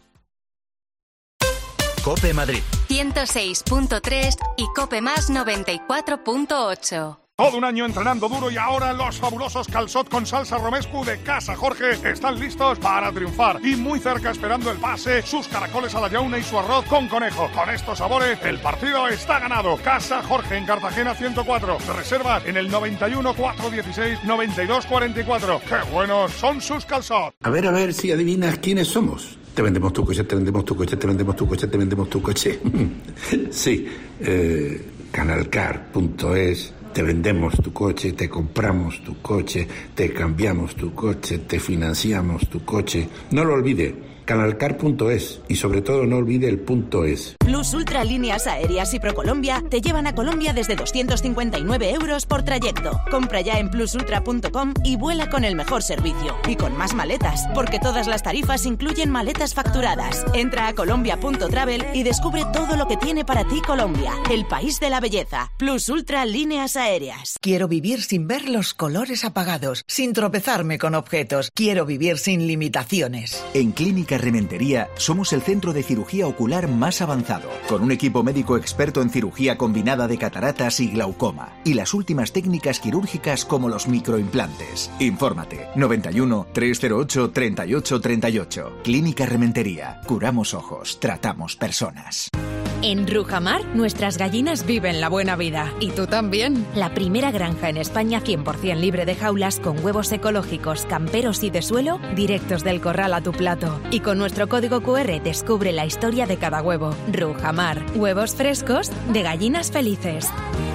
Cope Madrid. ciento seis punto tres y Cope Más noventa y cuatro punto ocho. Todo un año entrenando duro y ahora los fabulosos calçot con salsa romescu de Casa Jorge están listos para triunfar. Y muy cerca esperando el pase, sus caracoles a la llauna y su arroz con conejo. Con estos sabores, el partido está ganado. Casa Jorge en Cartagena ciento cuatro. Reservas en el noventa y uno, cuatrocientos dieciséis, noventa y dos cuarenta y cuatro. ¡Qué buenos son sus calçot! A ver, a ver si adivinas quiénes somos. Te vendemos tu coche, te vendemos tu coche, te vendemos tu coche, te vendemos tu coche. Sí, eh, canalcar punto es. Te vendemos tu coche, te compramos tu coche, te cambiamos tu coche, te financiamos tu coche. No lo olvide, canalcar punto es y sobre todo no olvide el punto es. Plus Ultra Líneas Aéreas y ProColombia te llevan a Colombia desde doscientos cincuenta y nueve euros por trayecto. Compra ya en plus ultra punto com y vuela con el mejor servicio. Y con más maletas, porque todas las tarifas incluyen maletas facturadas. Entra a colombia punto travel y descubre todo lo que tiene para ti Colombia, el país de la belleza. Plus Ultra Líneas Aéreas. Quiero vivir sin ver los colores apagados, sin tropezarme con objetos. Quiero vivir sin limitaciones. En Clínica Rementería somos el centro de cirugía ocular más avanzado, con un equipo médico experto en cirugía combinada de cataratas y glaucoma, y las últimas técnicas quirúrgicas como los microimplantes. Infórmate, noventa y uno, trescientos ocho, treinta y ocho treinta y ocho. Clínica Rementería. Curamos ojos, tratamos personas. En Rujamar, nuestras gallinas viven la buena vida. ¿Y tú también? La primera granja en España cien por ciento libre de jaulas, con huevos ecológicos, camperos y de suelo, directos del corral a tu plato. Y con nuestro código cu erre descubre la historia de cada huevo. Rujamar, huevos frescos de gallinas felices.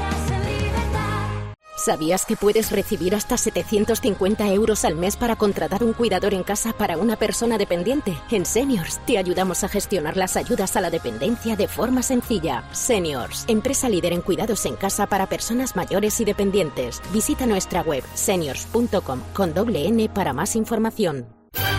¿Sabías que puedes recibir hasta setecientos cincuenta euros al mes para contratar un cuidador en casa para una persona dependiente? En Seniors te ayudamos a gestionar las ayudas a la dependencia de forma sencilla. Seniors, empresa líder en cuidados en casa para personas mayores y dependientes. Visita nuestra web seniors punto com con doble N para más información.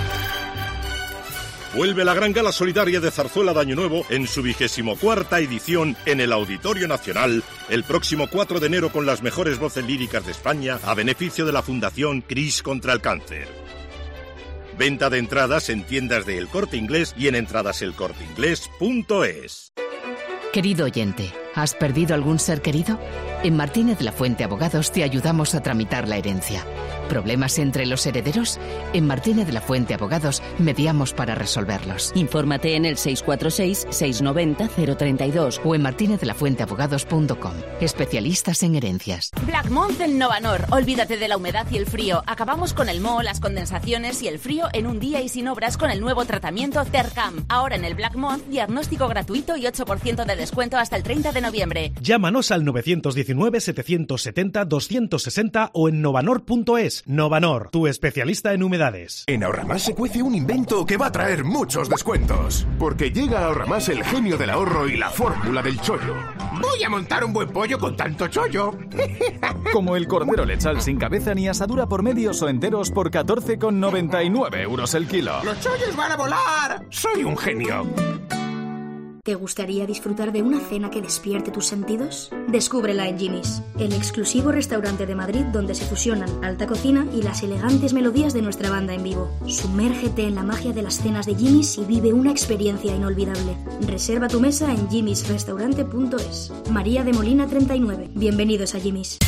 Vuelve la Gran Gala Solidaria de Zarzuela de Año Nuevo en su vigésimo cuarta edición en el Auditorio Nacional el próximo cuatro de enero con las mejores voces líricas de España a beneficio de la Fundación CRIS contra el Cáncer. Venta de entradas en tiendas de El Corte Inglés y en entradaselcorteinglés punto es. Querido oyente, ¿has perdido algún ser querido? En Martínez La Fuente Abogados te ayudamos a tramitar la herencia. ¿Problemas entre los herederos? En Martínez La Fuente Abogados mediamos para resolverlos. Infórmate en el seis cuatro seis, seis nueve cero, cero tres dos o en martinez la fuente abogados punto com. Especialistas en herencias. Black Month en Novanor. Olvídate de la humedad y el frío. Acabamos con el moho, las condensaciones y el frío en un día y sin obras con el nuevo tratamiento Tercam. Ahora en el Black Month, diagnóstico gratuito y ocho por ciento de descuento hasta el treinta de noviembre. Llámanos al nueve uno nueve, setecientos setenta, doscientos sesenta o en novanor punto es. Novanor, tu especialista en humedades. En Ahorramás se cuece un invento que va a traer muchos descuentos. Porque llega a Ahorramás el genio del ahorro y la fórmula del chollo. Voy a montar un buen pollo con tanto chollo. Como el cordero lechal sin cabeza ni asadura por medios o enteros por catorce con noventa y nueve euros el kilo. ¡Los chollos van a volar! ¡Soy un genio! ¿Te gustaría disfrutar de una cena que despierte tus sentidos? Descúbrela en Jimmy's, el exclusivo restaurante de Madrid donde se fusionan alta cocina y las elegantes melodías de nuestra banda en vivo. Sumérgete en la magia de las cenas de Jimmy's y vive una experiencia inolvidable. Reserva tu mesa en jimmys restaurante punto es. María de Molina treinta y nueve. Bienvenidos a Jimmy's.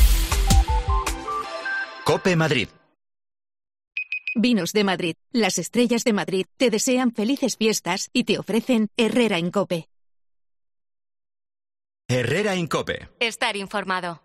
COPE Madrid. Vinos de Madrid. Las estrellas de Madrid te desean felices fiestas y te ofrecen Herrera en COPE. Herrera en COPE. Estar informado.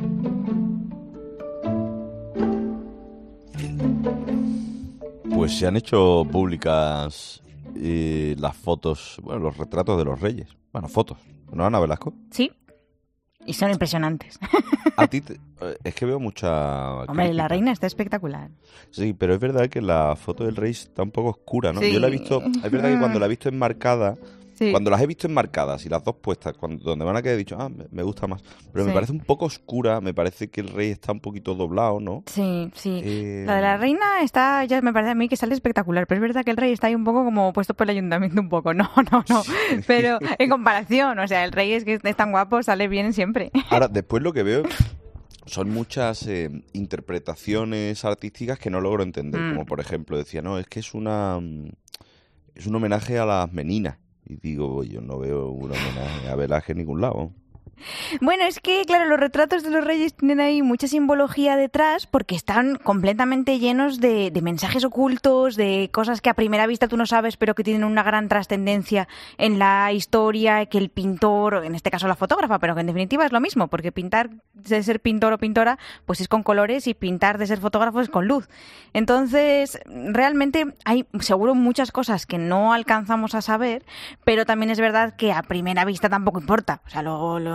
Pues se han hecho públicas eh, las fotos, bueno, los retratos de los reyes. Bueno, fotos. ¿No, Ana Velasco? Sí. Y son impresionantes. A ti te, es que veo mucha... Hombre, crítica. La reina está espectacular. Sí, pero es verdad que la foto del rey está un poco oscura, ¿no? Sí. Yo la he visto... Es verdad que cuando la he visto enmarcada... Sí. Cuando las he visto enmarcadas y las dos puestas, cuando, donde van a quedar, he dicho, ah, me, me gusta más. Pero sí. me parece un poco oscura, me parece que el rey está un poquito doblado, ¿no? Sí, sí. Eh... La de la reina está, ya me parece a mí que sale espectacular, pero es verdad que el rey está ahí un poco como puesto por el ayuntamiento un poco. No, no, no. Pero en comparación, o sea, el rey es que es tan guapo, sale bien siempre. Ahora, después lo que veo... Son muchas eh, interpretaciones artísticas que no logro entender. Mm. Como por ejemplo, decía, no, es que es una es un homenaje a las meninas. Y digo, yo no veo un homenaje a Velázquez en ningún lado. Bueno, es que, claro, los retratos de los reyes tienen ahí mucha simbología detrás porque están completamente llenos de, de mensajes ocultos, de cosas que a primera vista tú no sabes, pero que tienen una gran trascendencia en la historia, que el pintor, en este caso la fotógrafa, pero que en definitiva es lo mismo, porque pintar de ser pintor o pintora, pues es con colores, y pintar de ser fotógrafo es con luz. Entonces, realmente hay seguro muchas cosas que no alcanzamos a saber, pero también es verdad que a primera vista tampoco importa. O sea, luego lo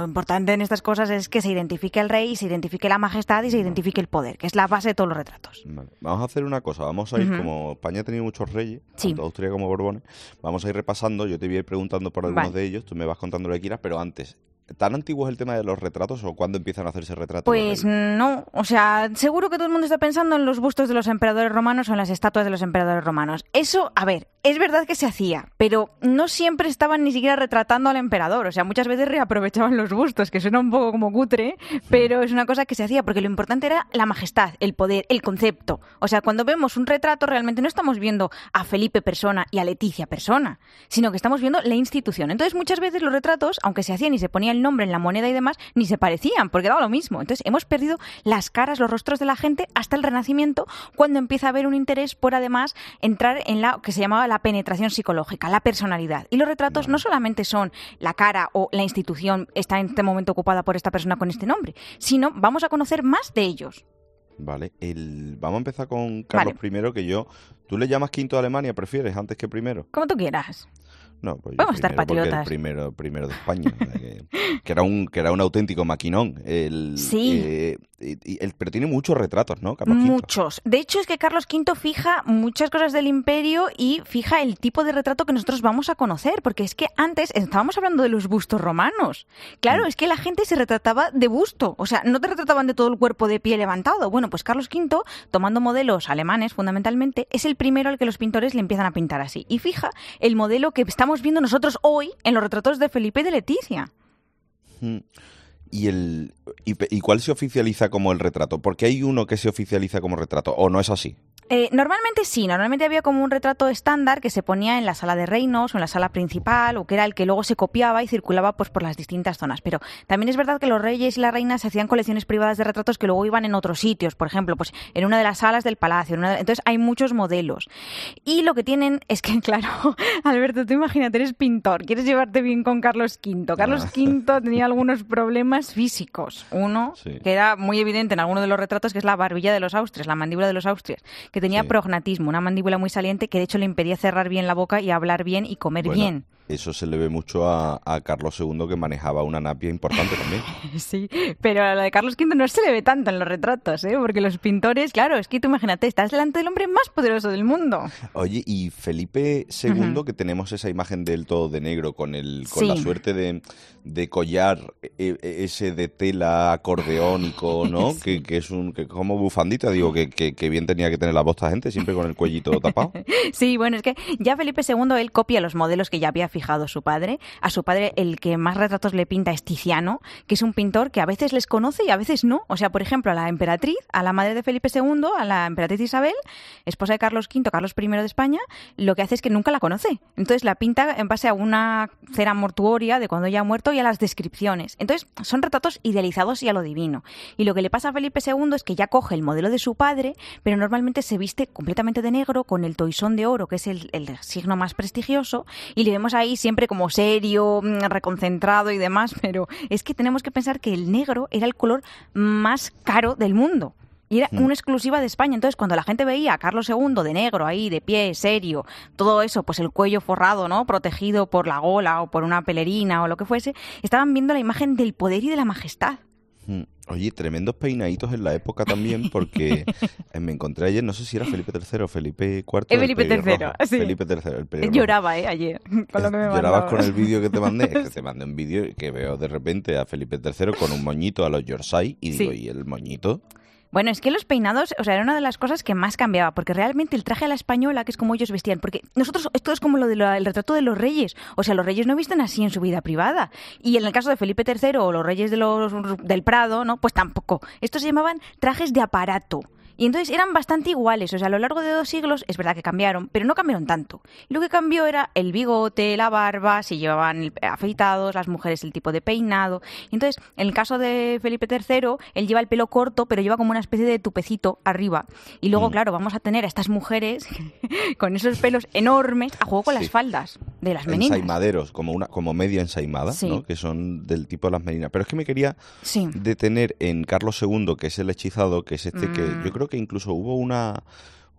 importante en estas cosas es que se identifique el rey, se identifique la majestad y se identifique el poder, que es la base de todos los retratos. Vale. Vamos a hacer una cosa, vamos a ir, Uh-huh. como España ha tenido muchos reyes, Sí. tanto Austria como Borbones, vamos a ir repasando, yo te voy a ir preguntando por algunos Vale. de ellos, tú me vas contando lo que quieras, pero antes, ¿tan antiguo es el tema de los retratos o cuándo empiezan a hacerse retratos? Pues no, o sea, seguro que todo el mundo está pensando en los bustos de los emperadores romanos o en las estatuas de los emperadores romanos. Eso, a ver, es verdad que se hacía, pero no siempre estaban ni siquiera retratando al emperador. O sea, muchas veces reaprovechaban los bustos, que suena un poco como cutre, pero es una cosa que se hacía porque lo importante era la majestad, el poder, el concepto. O sea, cuando vemos un retrato realmente no estamos viendo a Felipe persona y a Leticia persona, sino que estamos viendo la institución. Entonces muchas veces los retratos, aunque se hacían y se ponía el nombre en la moneda y demás, ni se parecían, porque daba lo mismo. Entonces hemos perdido las caras, los rostros de la gente hasta el Renacimiento, cuando empieza a haber un interés por además entrar en la que se llamaba la penetración psicológica, la personalidad. Y los retratos no solamente son la cara o la institución está en este momento ocupada por esta persona con este nombre, sino vamos a conocer más de ellos. Vale, el... vamos a empezar con Carlos Vale. I, que yo... ¿Tú le llamas quinto de Alemania, prefieres, antes que primero? Como tú quieras. No, pues yo Vamos a estar primero, porque patriotas. el primero, primero de España, que, que era un que era un auténtico maquinón. El, Sí. eh, y- y el- pero tiene muchos retratos, ¿no, Carlos V? Muchos. De hecho, es que Carlos V fija muchas cosas del imperio y fija el tipo de retrato que nosotros vamos a conocer, porque es que antes estábamos hablando de los bustos romanos. Claro, es que la gente se retrataba de busto, o sea, no te retrataban de todo el cuerpo de pie levantado. Bueno, pues Carlos V, tomando modelos alemanes fundamentalmente, es el primero al que los pintores le empiezan a pintar así. Y fija el modelo que estamos viendo nosotros hoy en los retratos de Felipe y de Leticia. Mm. ¿Y, el, y, pe- ¿Y cuál se oficializa como el retrato? Porque hay uno que se oficializa como retrato, ¿o no es así? Eh, normalmente sí, normalmente había como un retrato estándar que se ponía en la sala de reinos o en la sala principal, o que era el que luego se copiaba y circulaba pues por las distintas zonas. Pero también es verdad que los reyes y las reinas hacían colecciones privadas de retratos que luego iban en otros sitios, por ejemplo, pues en una de las salas del palacio. En una de- Entonces hay muchos modelos. Y lo que tienen es que, claro, Alberto, tú imagínate, eres pintor, quieres llevarte bien con Carlos V. Carlos Ah. V tenía algunos problemas físicos. Uno, Sí. que era muy evidente en alguno de los retratos, que es la barbilla de los Austrias, la mandíbula de los Austrias, que tenía Sí. prognatismo, una mandíbula muy saliente que de hecho le impedía cerrar bien la boca y hablar bien y comer Bueno, bien. eso se le ve mucho a, a Carlos segundo, que manejaba una napia importante también. Sí, pero a la de Carlos V no se le ve tanto en los retratos, ¿eh? Porque los pintores, claro, es que tú imagínate, estás delante del hombre más poderoso del mundo. Oye, y Felipe segundo, Ujú. que tenemos esa imagen del todo de negro, con el con Sí. la suerte de, de collar e- e- ese de tela acordeónico, ¿no? Sí. Que, que es un que como bufandita, digo, que, que, que bien tenía que tener la voz esta gente, siempre con el cuellito tapado. Sí, bueno, es que ya Felipe segundo, él copia los modelos que ya había fijado su padre. A su padre el que más retratos le pinta es Tiziano, que es un pintor que a veces les conoce y a veces no. O sea, por ejemplo, a la emperatriz, a la madre de Felipe segundo, a la emperatriz Isabel, esposa de Carlos V, Carlos I de España, lo que hace es que nunca la conoce. Entonces la pinta en base a una cera mortuoria de cuando ella ha muerto y a las descripciones. Entonces son retratos idealizados y a lo divino. Y lo que le pasa a Felipe segundo es que ya coge el modelo de su padre, pero normalmente se viste completamente de negro con el toisón de oro, que es el, el signo más prestigioso, y le vemos ahí siempre como serio, mm, reconcentrado y demás, pero es que tenemos que pensar que el negro era el color más caro del mundo. Y era Mm. una exclusiva de España. Entonces, cuando la gente veía a Carlos segundo de negro ahí, de pie, serio, todo eso, pues el cuello forrado, ¿no? Protegido por la gola o por una pelerina o lo que fuese, estaban viendo la imagen del poder y de la majestad. Mm. Oye, tremendos peinaditos en la época también, porque eh, me encontré ayer, no sé si era Felipe tercero o Felipe cuarto. Es del Felipe pelirrojo. tercero, sí. Felipe tercero, el pelirrojo. Lloraba, ¿eh? Ayer, con lo que me Llorabas mandó. con el vídeo que te mandé. Es que te mandé un vídeo que veo de repente a Felipe tercero con un moñito a los Yorkshire y digo, Sí. ¿y el moñito? Bueno, es que los peinados, o sea, era una de las cosas que más cambiaba, porque realmente el traje a la española, que es como ellos vestían, porque nosotros, esto es como lo del retrato de los reyes, o sea, los reyes no visten así en su vida privada, y en el caso de Felipe tercero o los reyes de los del Prado, ¿no? Pues tampoco. Estos se llamaban trajes de aparato. Y entonces eran bastante iguales, o sea, a lo largo de dos siglos es verdad que cambiaron, pero no cambiaron tanto. Y lo que cambió era el bigote, la barba, si llevaban el- afeitados, las mujeres el tipo de peinado. Y entonces, en el caso de Felipe tercero, él lleva el pelo corto, pero lleva como una especie de tupecito arriba. Y luego, Mm. claro, vamos a tener a estas mujeres con esos pelos enormes a juego con Sí. las faldas de las meninas. Ensaimaderos, como una como media ensaimada, Sí. ¿no? Que son del tipo de las meninas. Pero es que me quería Sí. detener en Carlos segundo, que es el hechizado, que es este que Mm. yo creo que incluso hubo una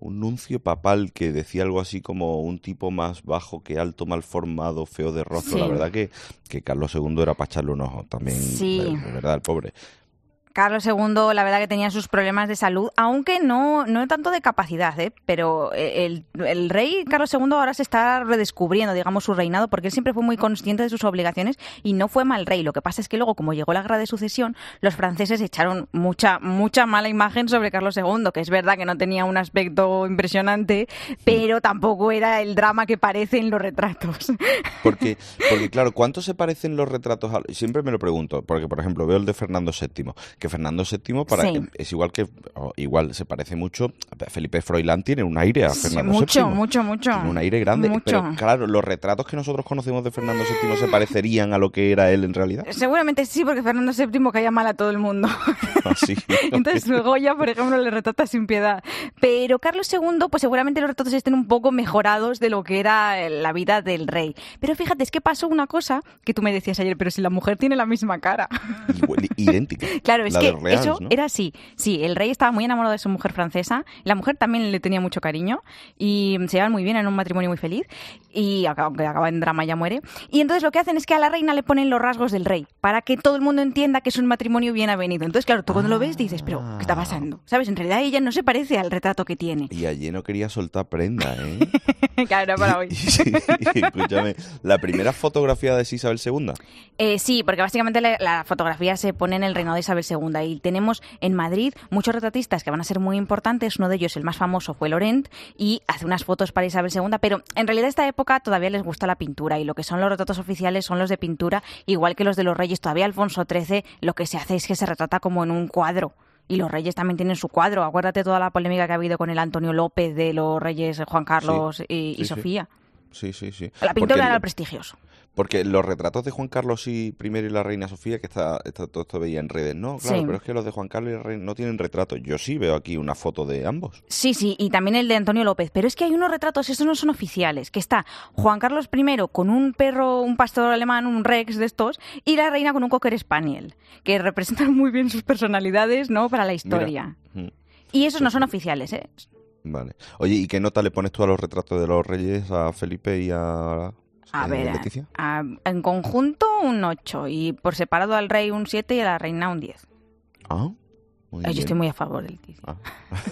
un nuncio papal que decía algo así como un tipo más bajo que alto, mal formado, feo de rostro. Sí. La verdad que, que Carlos segundo era para echarle un ojo también, sí. de verdad, el pobre. Carlos segundo, la verdad que tenía sus problemas de salud, aunque no, no tanto de capacidad, ¿eh? Pero el, el rey Carlos segundo ahora se está redescubriendo, digamos, su reinado, porque él siempre fue muy consciente de sus obligaciones y no fue mal rey. Lo que pasa es que luego, como llegó la guerra de sucesión, los franceses echaron mucha, mucha mala imagen sobre Carlos segundo, que es verdad que no tenía un aspecto impresionante, pero tampoco era el drama que parece en los retratos. Porque, porque claro, ¿cuánto se parecen los retratos? A... Siempre me lo pregunto, porque, por ejemplo, veo el de Fernando séptimo, que Fernando séptimo para sí. es igual que oh, igual se parece mucho. Felipe Froilán tiene un aire a Fernando sí, mucho, séptimo. Mucho, mucho, Tiene un aire grande. Mucho. Pero claro, los retratos que nosotros conocemos de Fernando séptimo se parecerían a lo que era él en realidad. Seguramente sí, porque Fernando séptimo caía mal a todo el mundo. ¿Ah, sí? Entonces Goya, por ejemplo, le retrata sin piedad. Pero Carlos segundo, pues seguramente los retratos estén un poco mejorados de lo que era la vida del rey. Pero fíjate, es que pasó una cosa que tú me decías ayer, pero si la mujer tiene la misma cara. Igual, idéntica. Claro, es la que Orleans, eso ¿no? era así. Sí, el rey estaba muy enamorado de su mujer francesa, la mujer también le tenía mucho cariño y se llevan muy bien, en un matrimonio muy feliz, y aunque acaba en drama ya muere. Y entonces lo que hacen es que a la reina le ponen los rasgos del rey, para que todo el mundo entienda que es un matrimonio bien avenido. Entonces, claro, tú cuando lo ves dices, pero ¿qué está pasando? ¿Sabes? En realidad ella no se parece al retrato que tiene. Y allí no quería soltar prenda, ¿eh? Claro, para hoy. Sí, escúchame, ¿la primera fotografía de Isabel segunda? Eh, sí, porque básicamente la, la fotografía se pone en el reinado de Isabel segunda y tenemos en Madrid muchos retratistas que van a ser muy importantes. Uno de ellos, el más famoso, fue Laurent y hace unas fotos para Isabel segunda, pero en realidad esta época todavía les gusta la pintura y lo que son los retratos oficiales son los de pintura, igual que los de los reyes. Todavía Alfonso trece lo que se hace es que se retrata como en un cuadro. Y los reyes también tienen su cuadro. Acuérdate toda la polémica que ha habido con el Antonio López de los reyes Juan Carlos sí, y, sí, y Sofía. Sí, sí, sí. La pintura porque, era prestigioso. Porque los retratos de Juan Carlos y primero y la reina Sofía, que está, está todo esto veía en redes, no, claro, sí. Pero es que los de Juan Carlos y la reina no tienen retratos. Yo sí veo aquí una foto de ambos. Sí, sí, y también el de Antonio López. Pero es que hay unos retratos, esos no son oficiales, que está Juan Carlos primero con un perro, un pastor alemán, un Rex de estos, y la reina con un Cocker Spaniel, que representan muy bien sus personalidades, ¿no?, para la historia. Mira. Y esos no son oficiales, ¿eh? Vale. Oye, ¿y qué nota le pones tú a los retratos de los reyes, a Felipe y a, a eh, ver, Leticia? A, a, en conjunto un ocho y por separado al rey un siete y a la reina un diez. Ah, muy Yo bien. estoy muy a favor del Leticia. Ah.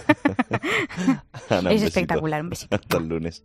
Ana, es espectacular, un besito. Hasta el lunes.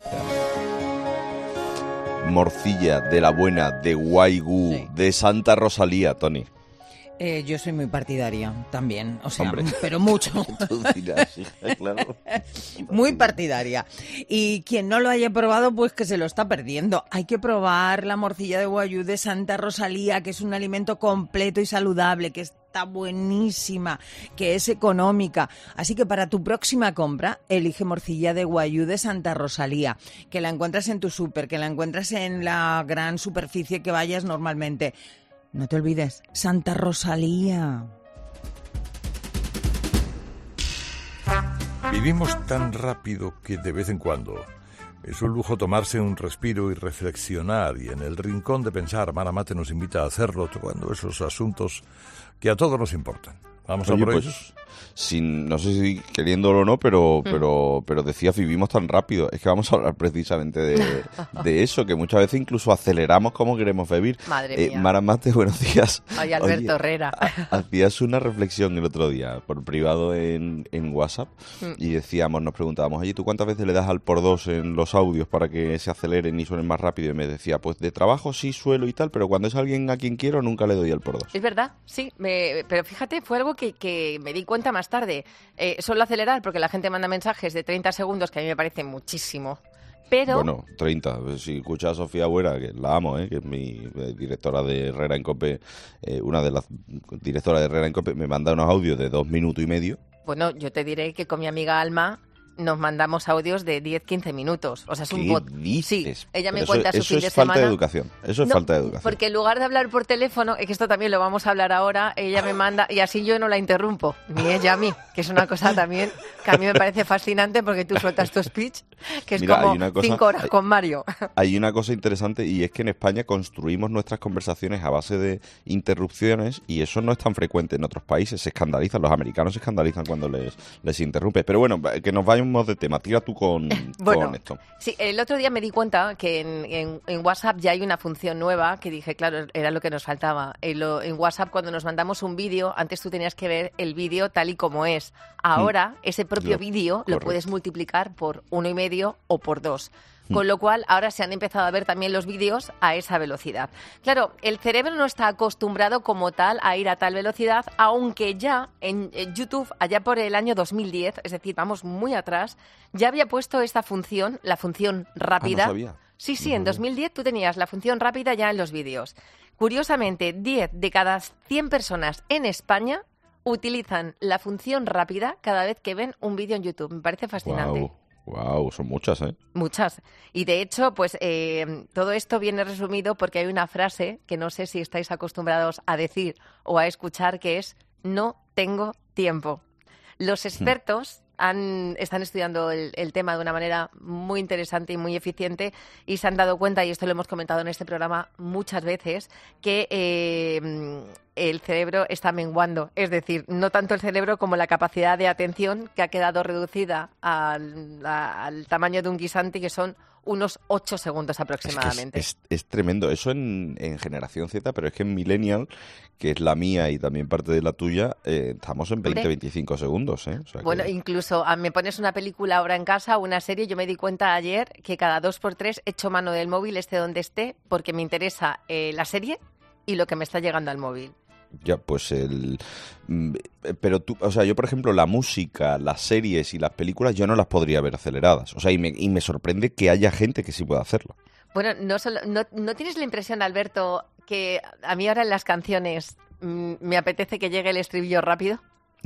Morcilla de la buena, de Guaygú, sí. De Santa Rosalía, Tony. Eh, yo soy muy partidaria también, o sea, Hombre. pero mucho. Tú dirás, hija, claro. Muy partidaria. Y quien no lo haya probado, pues que se lo está perdiendo. Hay que probar la morcilla de guayú de Santa Rosalía, que es un alimento completo y saludable, que está buenísima, que es económica. Así que para tu próxima compra, elige morcilla de guayú de Santa Rosalía, que la encuentras en tu súper, que la encuentras en la gran superficie que vayas normalmente. No te olvides, Santa Rosalía. Vivimos tan rápido que de vez en cuando es un lujo tomarse un respiro y reflexionar, y en el rincón de pensar, Mara Mate nos invita a hacerlo tocando esos asuntos que a todos nos importan. Vamos Oye, a por pues, ellos. Sin, no sé si queriéndolo o no, pero, mm. pero, pero decías, vivimos tan rápido. Es que vamos a hablar precisamente de, de eso, que muchas veces incluso aceleramos como queremos vivir. Madre eh, mía. Mara Mate, buenos días. Ay, Alberto Oye, Herrera. Hacías una reflexión el otro día por privado en, en WhatsApp mm. y decíamos, nos preguntábamos, oye, ¿tú cuántas veces le das al por dos en los audios para que se aceleren y suenen más rápido? Y me decía, pues de trabajo sí suelo y tal, pero cuando es alguien a quien quiero nunca le doy al por dos. Es verdad, sí, me, pero fíjate, fue algo que, que me di cuenta más tarde. Eh, suelo acelerar porque la gente manda mensajes de treinta segundos, que a mí me parece muchísimo. Pero... Bueno, treinta. Si escucha a Sofía Buera, que la amo, ¿eh? Que es mi eh, directora de Herrera en COPE, eh, una de las directoras de Herrera en COPE, me manda unos audios de dos minutos y medio. Bueno, yo te diré que con mi amiga Alma nos mandamos audios de diez a quince minutos. O sea, es un ¿Qué bot. dices? Sí, ella me Pero cuenta eso, su fin de eso es falta semana. de educación. Eso es No, falta de educación. Porque en lugar de hablar por teléfono, es que esto también lo vamos a hablar ahora, ella me manda, y así yo no la interrumpo, ni ella a mí, que es una cosa también que a mí me parece fascinante porque tú sueltas tu speech Que es Mira, como hay una cosa, cinco horas hay, con Mario. Hay una cosa interesante y es que en España construimos nuestras conversaciones a base de interrupciones y eso no es tan frecuente en otros países. Se escandalizan, los americanos se escandalizan cuando les, les interrumpe. Pero bueno, que nos vayamos de tema. Tira tú con, bueno, con esto. Sí, el otro día me di cuenta que en, en, en WhatsApp ya hay una función nueva que dije, claro, era lo que nos faltaba. En, lo, en WhatsApp, cuando nos mandamos un vídeo, antes tú tenías que ver el vídeo tal y como es. Ahora, mm. ese propio vídeo lo puedes multiplicar por uno y medio o por dos. Con lo cual, ahora se han empezado a ver también los vídeos a esa velocidad. Claro, el cerebro no está acostumbrado como tal a ir a tal velocidad, aunque ya en YouTube, allá por el año dos mil diez, es decir, vamos muy atrás, ya había puesto esta función, la función rápida. Ah, no sabía. Sí, sí, en dos mil diez tú tenías la función rápida ya en los vídeos. Curiosamente, diez de cada cien personas en España utilizan la función rápida cada vez que ven un vídeo en YouTube. Me parece fascinante. Wow. Wow, son muchas, ¿eh? Muchas. Y de hecho, pues eh, todo esto viene resumido porque hay una frase que no sé si estáis acostumbrados a decir o a escuchar, que es no tengo tiempo. Los expertos han, están estudiando el, el tema de una manera muy interesante y muy eficiente y se han dado cuenta, y esto lo hemos comentado en este programa muchas veces, que eh, el cerebro está menguando. Es decir, no tanto el cerebro como la capacidad de atención, que ha quedado reducida al, a, al tamaño de un guisante, que son unos ocho segundos aproximadamente. Es, que es, es, es tremendo. Eso en, en Generación Z, pero es que en Millennial, que es la mía y también parte de la tuya, eh, estamos en veinte a veinticinco segundos. ¿eh? O sea bueno, que... incluso a, me pones una película ahora en casa, una serie, yo me di cuenta ayer que cada dos por tres echo mano del móvil, esté donde esté, porque me interesa eh, la serie y lo que me está llegando al móvil. Ya, pues el... Pero tú, o sea, yo por ejemplo, la música, las series y las películas, yo no las podría ver aceleradas. O sea, y me, y me sorprende que haya gente que sí pueda hacerlo. Bueno, no, solo, no, ¿no tienes la impresión, Alberto, que a mí ahora en las canciones mmm, me apetece que llegue el estribillo rápido?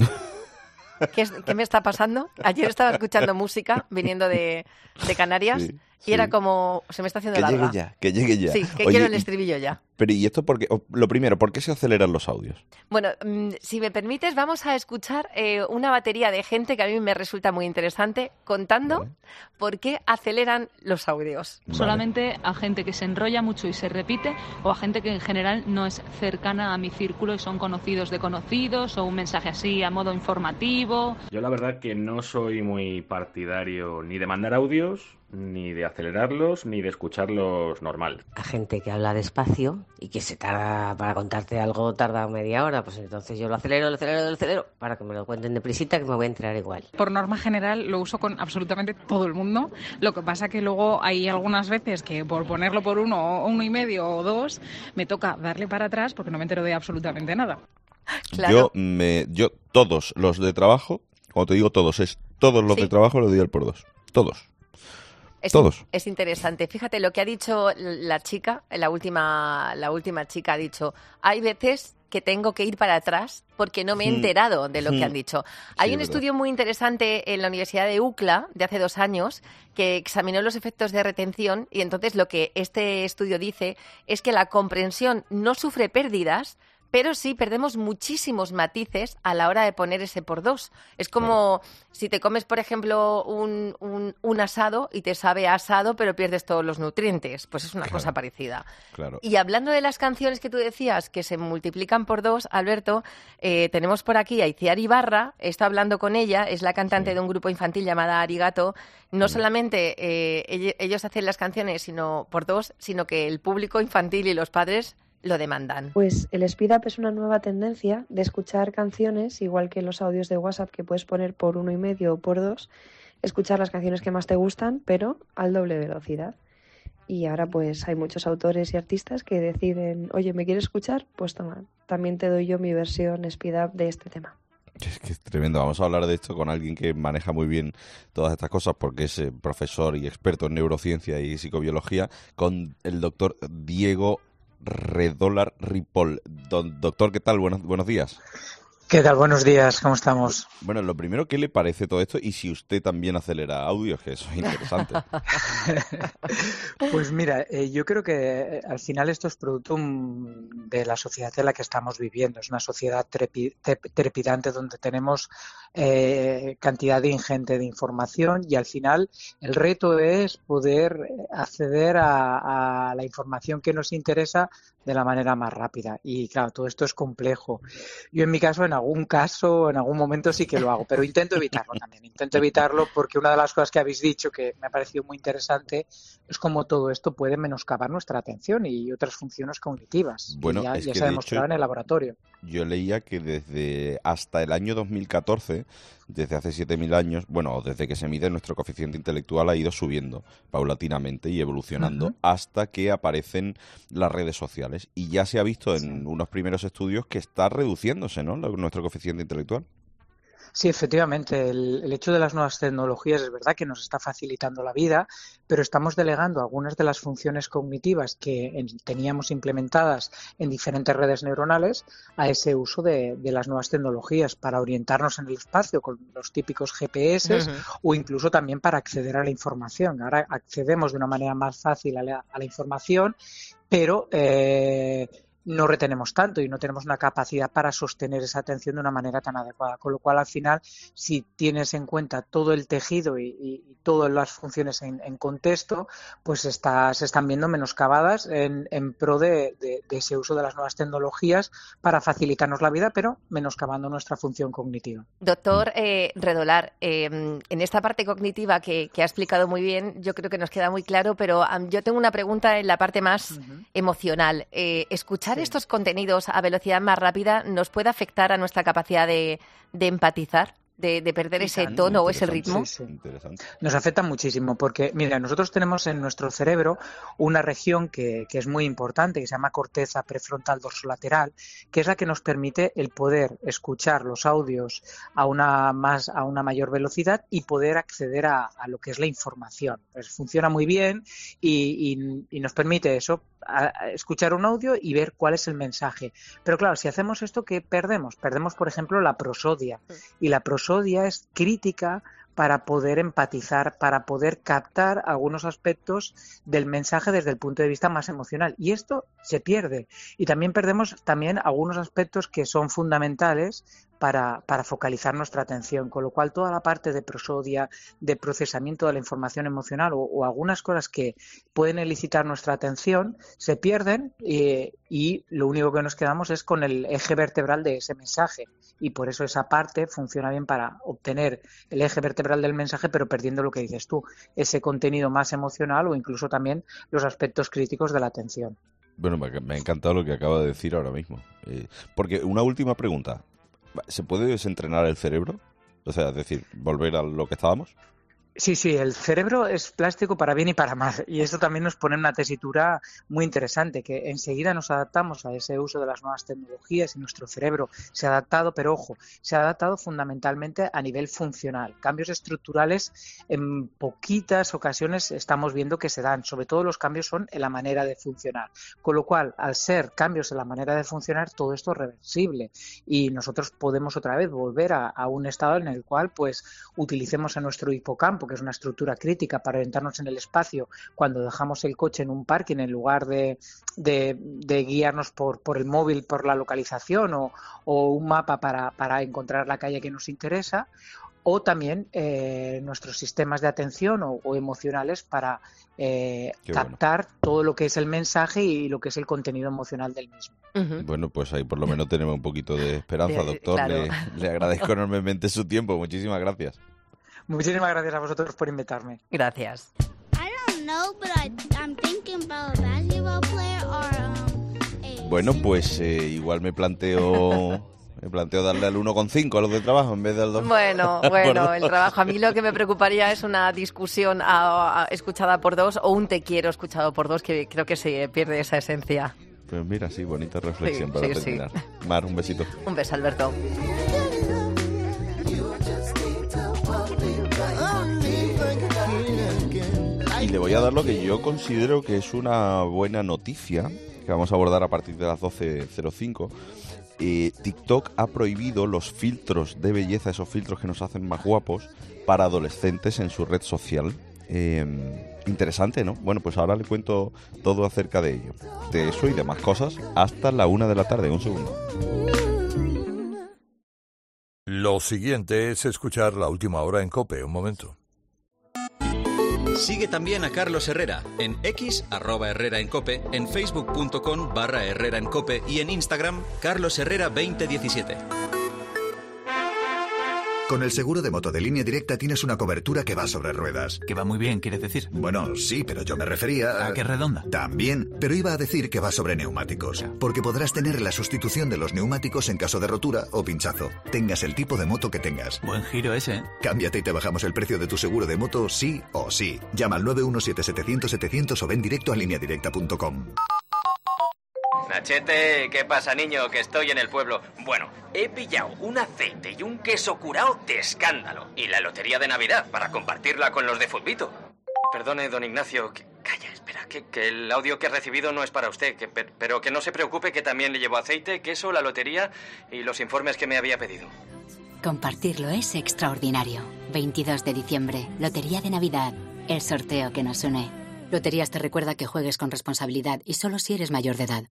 ¿Qué, es, ¿Qué me está pasando? Ayer estaba escuchando música viniendo de, de Canarias sí, y sí. era como, se me está haciendo que larga. Que llegue ya, que llegue ya. Sí, que Oye, quiero el estribillo ya. Pero ¿y esto por qué? Lo primero, ¿por qué se aceleran los audios? Bueno, mmm, si me permites, vamos a escuchar eh, una batería de gente que a mí me resulta muy interesante contando vale. por qué aceleran los audios. Vale. Solamente a gente que se enrolla mucho y se repite, o a gente que en general no es cercana a mi círculo y son conocidos de conocidos, o un mensaje así a modo informativo. Yo la verdad que no soy muy partidario ni de mandar audios, ni de acelerarlos, ni de escucharlos normal. A gente que habla despacio y que se tarda, para contarte algo tarda media hora, pues entonces yo lo acelero, lo acelero, lo acelero, para que me lo cuenten deprisita, que me voy a enterar igual. Por norma general lo uso con absolutamente todo el mundo, lo que pasa que luego hay algunas veces que por ponerlo por uno, uno y medio o dos, me toca darle para atrás porque no me entero de absolutamente nada. Claro. Yo, me, yo todos los de trabajo, cuando te digo todos, es todos los sí. de trabajo lo doy al por dos, todos. Es, Todos. Es interesante. Fíjate lo que ha dicho la chica, la última, la última chica ha dicho, hay veces que tengo que ir para atrás porque no me he enterado de lo que han dicho. Hay sí, un estudio muy interesante en la Universidad de U C L A de hace dos años que examinó los efectos de retención y entonces lo que este estudio dice es que la comprensión no sufre pérdidas, pero sí perdemos muchísimos matices a la hora de poner ese por dos. Es como claro. si te comes, por ejemplo, un, un, un asado y te sabe a asado, pero pierdes todos los nutrientes. Pues es una claro. cosa parecida. Claro. Y hablando de las canciones que tú decías, que se multiplican por dos, Alberto, eh, tenemos por aquí a Itziar Ibarra, he estado hablando con ella, es la cantante sí. de un grupo infantil llamada Arigato. No sí. solamente eh, ellos hacen las canciones sino por dos, sino que el público infantil y los padres lo demandan. Pues el speed up es una nueva tendencia de escuchar canciones, igual que los audios de WhatsApp que puedes poner por uno y medio o por dos, escuchar las canciones que más te gustan, pero al doble velocidad. Y ahora pues hay muchos autores y artistas que deciden, oye, ¿me quieres escuchar? Pues toma, también te doy yo mi versión speed up de este tema. Es que es tremendo. Vamos a hablar de esto con alguien que maneja muy bien todas estas cosas porque es eh, profesor y experto en neurociencia y psicobiología, con el doctor Diego Redolar Ripoll. Don, doctor, ¿qué tal? Buenos, buenos días. ¿Qué tal? Buenos días, ¿cómo estamos? Bueno, lo primero, ¿qué le parece todo esto? Y si usted también acelera audios, que eso es interesante. Pues mira, eh, yo creo que eh, al final esto es producto um, de la sociedad en la que estamos viviendo. Es una sociedad trepi, trep, trepidante donde tenemos eh, cantidad ingente de información y al final el reto es poder acceder a, a la información que nos interesa de la manera más rápida. Y claro, todo esto es complejo. Yo en mi caso, en algún caso, en algún momento sí que lo hago, pero intento evitarlo también. Intento evitarlo porque una de las cosas que habéis dicho que me ha parecido muy interesante es cómo todo esto puede menoscabar nuestra atención y otras funciones cognitivas. Bueno, ya, es ya que se ha de demostrado hecho, en el laboratorio. Yo leía que desde hasta el año dos mil catorce, desde hace siete mil años, bueno, desde que se mide, nuestro coeficiente intelectual ha ido subiendo paulatinamente y evolucionando uh-huh. hasta que aparecen las redes sociales. Y ya se ha visto en sí. unos primeros estudios que está reduciéndose, ¿no?, nuestro coeficiente intelectual. Sí, efectivamente, el, el hecho de las nuevas tecnologías es verdad que nos está facilitando la vida, pero estamos delegando algunas de las funciones cognitivas que en, teníamos implementadas en diferentes redes neuronales a ese uso de, de las nuevas tecnologías para orientarnos en el espacio con los típicos G P S uh-huh. o incluso también para acceder a la información. Ahora accedemos de una manera más fácil a la, a la información, pero eh, no retenemos tanto y no tenemos una capacidad para sostener esa atención de una manera tan adecuada. Con lo cual, al final, si tienes en cuenta todo el tejido y, y, y todas las funciones en, en contexto, pues está, se están viendo menoscabadas en, en pro de, de, de ese uso de las nuevas tecnologías para facilitarnos la vida, pero menoscabando nuestra función cognitiva. Doctor eh, Redolar, eh, en esta parte cognitiva que, que ha explicado muy bien, yo creo que nos queda muy claro, pero um, yo tengo una pregunta en la parte más uh-huh. emocional. Eh, escuchar sí. estos contenidos a velocidad más rápida nos puede afectar a nuestra capacidad de, de empatizar, de, de perder ese tono o ese ritmo. Sí, sí. Nos afecta muchísimo porque, mira, nosotros tenemos en nuestro cerebro una región que, que es muy importante, que se llama corteza prefrontal dorsolateral, que es la que nos permite el poder escuchar los audios a una más a una mayor velocidad y poder acceder a, a lo que es la información. Pues funciona muy bien y, y, y nos permite eso, a, a escuchar un audio y ver cuál es el mensaje. Pero claro, si hacemos esto, ¿qué perdemos? Perdemos, por ejemplo, la prosodia. Y la prosodia es crítica para poder empatizar, para poder captar algunos aspectos del mensaje desde el punto de vista más emocional. Y esto se pierde. Y también perdemos también algunos aspectos que son fundamentales para, para focalizar nuestra atención. Con lo cual, toda la parte de prosodia, de procesamiento de la información emocional o, o algunas cosas que pueden elicitar nuestra atención, se pierden eh, y lo único que nos quedamos es con el eje vertebral de ese mensaje. Y por eso esa parte funciona bien para obtener el eje vertebral del mensaje, pero perdiendo lo que dices tú, ese contenido más emocional o incluso también los aspectos críticos de la atención. Bueno, me ha encantado lo que acaba de decir ahora mismo. Eh, porque una última pregunta. ¿Se puede desentrenar el cerebro? O sea, es decir, volver a lo que estábamos. Sí, sí, el cerebro es plástico para bien y para mal. Y esto también nos pone en una tesitura muy interesante, que enseguida nos adaptamos a ese uso de las nuevas tecnologías y nuestro cerebro se ha adaptado, pero ojo, se ha adaptado fundamentalmente a nivel funcional. Cambios estructurales en poquitas ocasiones estamos viendo que se dan, sobre todo los cambios son en la manera de funcionar. Con lo cual, al ser cambios en la manera de funcionar, todo esto es reversible y nosotros podemos otra vez volver a, a un estado en el cual pues utilicemos a nuestro hipocampo, que es una estructura crítica para orientarnos en el espacio cuando dejamos el coche en un parking en lugar de, de, de guiarnos por, por el móvil, por la localización o, o un mapa para, para encontrar la calle que nos interesa, o también eh, nuestros sistemas de atención o, o emocionales para eh, captar bueno. todo lo que es el mensaje y lo que es el contenido emocional del mismo. Uh-huh. Bueno, pues ahí por lo menos tenemos un poquito de esperanza, doctor. Claro. Le, le agradezco enormemente su tiempo. Muchísimas gracias. Muchísimas gracias a vosotros por invitarme. Gracias. Bueno, pues eh, igual me planteo me planteo darle al uno coma cinco a los de trabajo en vez del dos. Bueno, bueno, el trabajo. A mí lo que me preocuparía es una discusión a, a, escuchada por dos o un te quiero escuchado por dos, que creo que se pierde esa esencia. Pues mira, sí, bonita reflexión sí, para sí, terminar. Sí. Mar, un besito. Un beso, Alberto. Y le voy a dar lo que yo considero que es una buena noticia, que vamos a abordar a partir de las doce cero cinco, eh, TikTok ha prohibido los filtros de belleza, esos filtros que nos hacen más guapos, para adolescentes en su red social. Eh, interesante, ¿no? Bueno, pues ahora le cuento todo acerca de ello. De eso y demás cosas hasta la una de la tarde. Un segundo. Lo siguiente es escuchar La Última Hora en COPE. Un momento. Sigue también a Carlos Herrera en X, arroba Herrera en Cope, en facebook.com barra Herrera en Cope y en Instagram, Carlos Herrera veinte diecisiete. Con el seguro de moto de Línea Directa tienes una cobertura que va sobre ruedas. Que va muy bien, ¿quieres decir? Bueno, sí, pero yo me refería... ¿A qué redonda? También, pero iba a decir que va sobre neumáticos. Porque podrás tener la sustitución de los neumáticos en caso de rotura o pinchazo. Tengas el tipo de moto que tengas. Buen giro ese, ¿eh? Cámbiate y te bajamos el precio de tu seguro de moto sí o sí. Llama al nueve uno siete setecientos setecientos o ven directo a línea directa punto com. Nachete, ¿qué pasa, niño? Que estoy en el pueblo. Bueno, he pillado un aceite y un queso curao de escándalo. Y la lotería de Navidad para compartirla con los de Futbito. Perdone, don Ignacio. Que, calla, espera, que, que el audio que he recibido no es para usted. Que, pero que no se preocupe, que también le llevo aceite, queso, la lotería y los informes que me había pedido. Compartirlo es extraordinario. veintidós de diciembre, Lotería de Navidad. El sorteo que nos une. Loterías te recuerda que juegues con responsabilidad y solo si eres mayor de edad.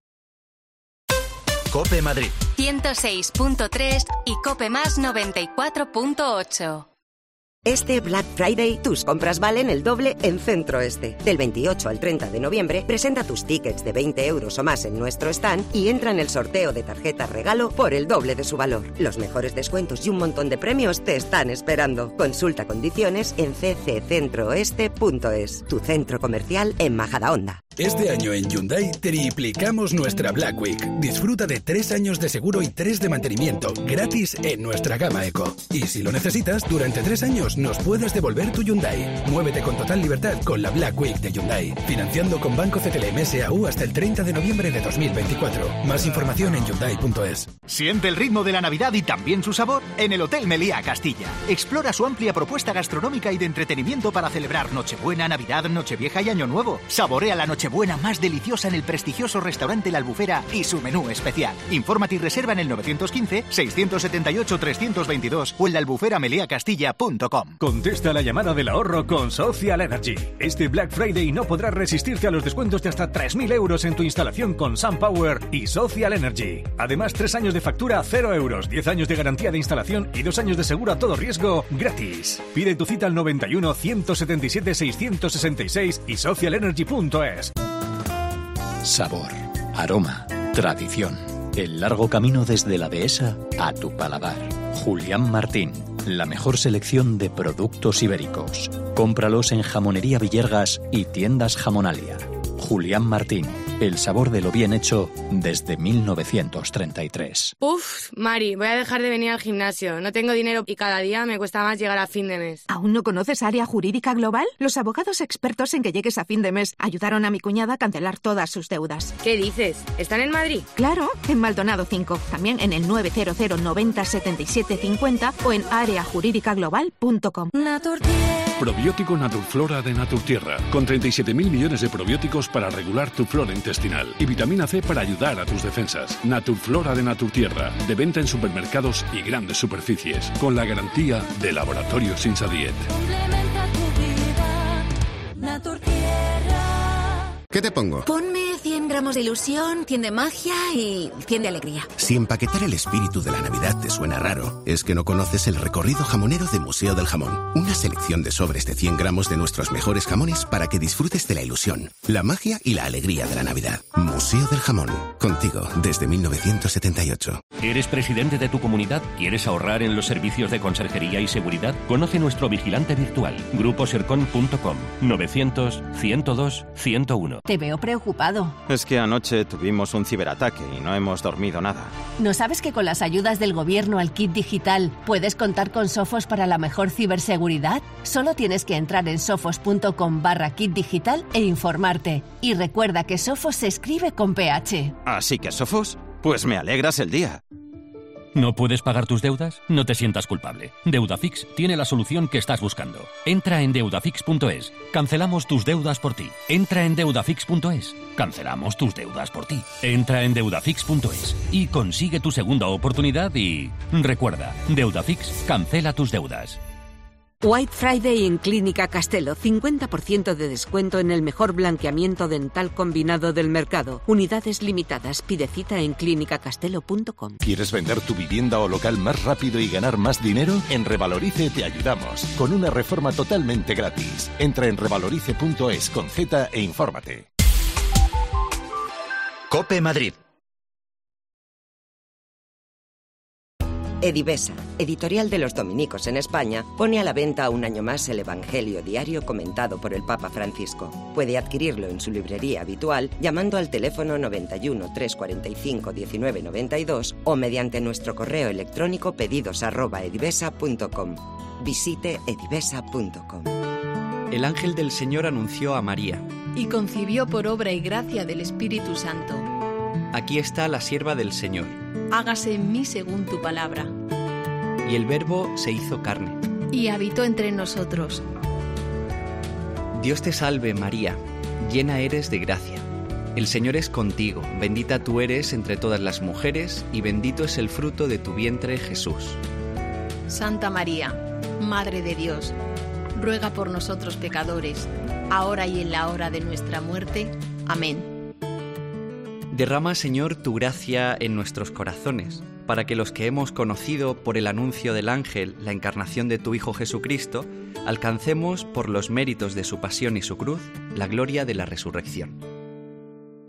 COPE Madrid ciento seis punto tres y COPE Más noventa y cuatro punto ocho. Este Black Friday, tus compras valen el doble en Centro Este. Del veintiocho al treinta de noviembre, presenta tus tickets de veinte euros o más en nuestro stand y entra en el sorteo de tarjetas regalo por el doble de su valor. Los mejores descuentos y un montón de premios te están esperando. Consulta condiciones en c c centro este punto es. Tu centro comercial en Majadahonda. Este año en Hyundai triplicamos nuestra Black Week. Disfruta de tres años de seguro y tres de mantenimiento gratis en nuestra gama Eco. Y si lo necesitas, durante tres años nos puedes devolver tu Hyundai. Muévete con total libertad con la Black Week de Hyundai. Financiando con Banco C T L M S A U hasta el treinta de noviembre de dos mil veinticuatro. Más información en hyundai punto es. Siente el ritmo de la Navidad y también su sabor en el Hotel Meliá Castilla. Explora su amplia propuesta gastronómica y de entretenimiento para celebrar Nochebuena, Navidad, Nochevieja y Año Nuevo. Saborea la Nochebuena más deliciosa en el prestigioso restaurante La Albufera y su menú especial. Infórmate y reserva en el nueve uno cinco, seis siete ocho, tres dos dos o en la albufera meliá castilla punto com. Contesta la llamada del ahorro con Social Energy. Este Black Friday no podrás resistirte a los descuentos de hasta tres mil euros en tu instalación con SunPower y Social Energy. Además, tres años de factura, cero euros, diez años de garantía de instalación y dos años de seguro a todo riesgo gratis. Pide tu cita al noventa y uno, ciento setenta y siete, seiscientos sesenta y seis y social energy punto es. Sabor, aroma, tradición. El largo camino desde la dehesa a tu paladar. Julián Martín, la mejor selección de productos ibéricos. Cómpralos en Jamonería Villergas y Tiendas Jamonalia. Julián Martín, el sabor de lo bien hecho desde mil novecientos treinta y tres. Uf, Mari, voy a dejar de venir al gimnasio. No tengo dinero y cada día me cuesta más llegar a fin de mes. ¿Aún no conoces Área Jurídica Global? Los abogados expertos en que llegues a fin de mes ayudaron a mi cuñada a cancelar todas sus deudas. ¿Qué dices? ¿Están en Madrid? Claro, en Maldonado cinco. También en el nueve cero cero noventa setenta y siete cincuenta o en área jurídica global punto com. Probiótico Naturflora de Naturtierra, con treinta y siete mil millones de probióticos para regular tu flora intestinal y vitamina C para ayudar a tus defensas. Naturflora de Naturtierra, de venta en supermercados y grandes superficies, con la garantía de Laboratorios Insadiet. ¿Qué te pongo? Ponme cien gramos de ilusión, cien de magia y cien de alegría. Si empaquetar el espíritu de la Navidad te suena raro, es que no conoces el recorrido jamonero de Museo del Jamón. Una selección de sobres de cien gramos de nuestros mejores jamones para que disfrutes de la ilusión, la magia y la alegría de la Navidad. Museo del Jamón, contigo desde mil novecientos setenta y ocho. ¿Eres presidente de tu comunidad? ¿Quieres ahorrar en los servicios de conserjería y seguridad? Conoce nuestro vigilante virtual, grupo sercon punto com, novecientos, ciento dos, ciento uno. Te veo preocupado. Es que anoche tuvimos un ciberataque y no hemos dormido nada. ¿No sabes que con las ayudas del gobierno al kit digital puedes contar con Sofos para la mejor ciberseguridad? Solo tienes que entrar en sofos punto com barra kit digital e informarte. Y recuerda que Sofos se escribe con P H. ¿Así que Sofos? Pues me alegras el día. ¿No puedes pagar tus deudas? No te sientas culpable. Deudafix tiene la solución que estás buscando. Entra en deudafix punto es. Cancelamos tus deudas por ti. Entra en deudafix punto es. Cancelamos tus deudas por ti. Entra en deudafix punto es y consigue tu segunda oportunidad y... recuerda, Deudafix cancela tus deudas. White Friday en Clínica Castelo. cincuenta por ciento de descuento en el mejor blanqueamiento dental combinado del mercado. Unidades limitadas. Pide cita en clínica castelo punto com. ¿Quieres vender tu vivienda o local más rápido y ganar más dinero? En Revalorice te ayudamos, con una reforma totalmente gratis. Entra en revalorice punto es con Z e infórmate. COPE Madrid. Edivesa, editorial de los dominicos en España, pone a la venta un año más el Evangelio diario comentado por el Papa Francisco. Puede adquirirlo en su librería habitual llamando al teléfono noventa y uno, trescientos cuarenta y cinco, diecinueve noventa y dos o mediante nuestro correo electrónico pedidos arroba edivesa punto com. Visite edivesa punto com. El ángel del Señor anunció a María. Y concibió por obra y gracia del Espíritu Santo. Aquí está la sierva del Señor. Hágase en mí según tu palabra. Y el Verbo se hizo carne. Y habitó entre nosotros. Dios te salve, María, llena eres de gracia. El Señor es contigo, bendita tú eres entre todas las mujeres, y bendito es el fruto de tu vientre, Jesús. Santa María, Madre de Dios, ruega por nosotros pecadores, ahora y en la hora de nuestra muerte. Amén. Derrama, Señor, tu gracia en nuestros corazones, para que los que hemos conocido por el anuncio del ángel la encarnación de tu Hijo Jesucristo, alcancemos, por los méritos de su pasión y su cruz, la gloria de la resurrección.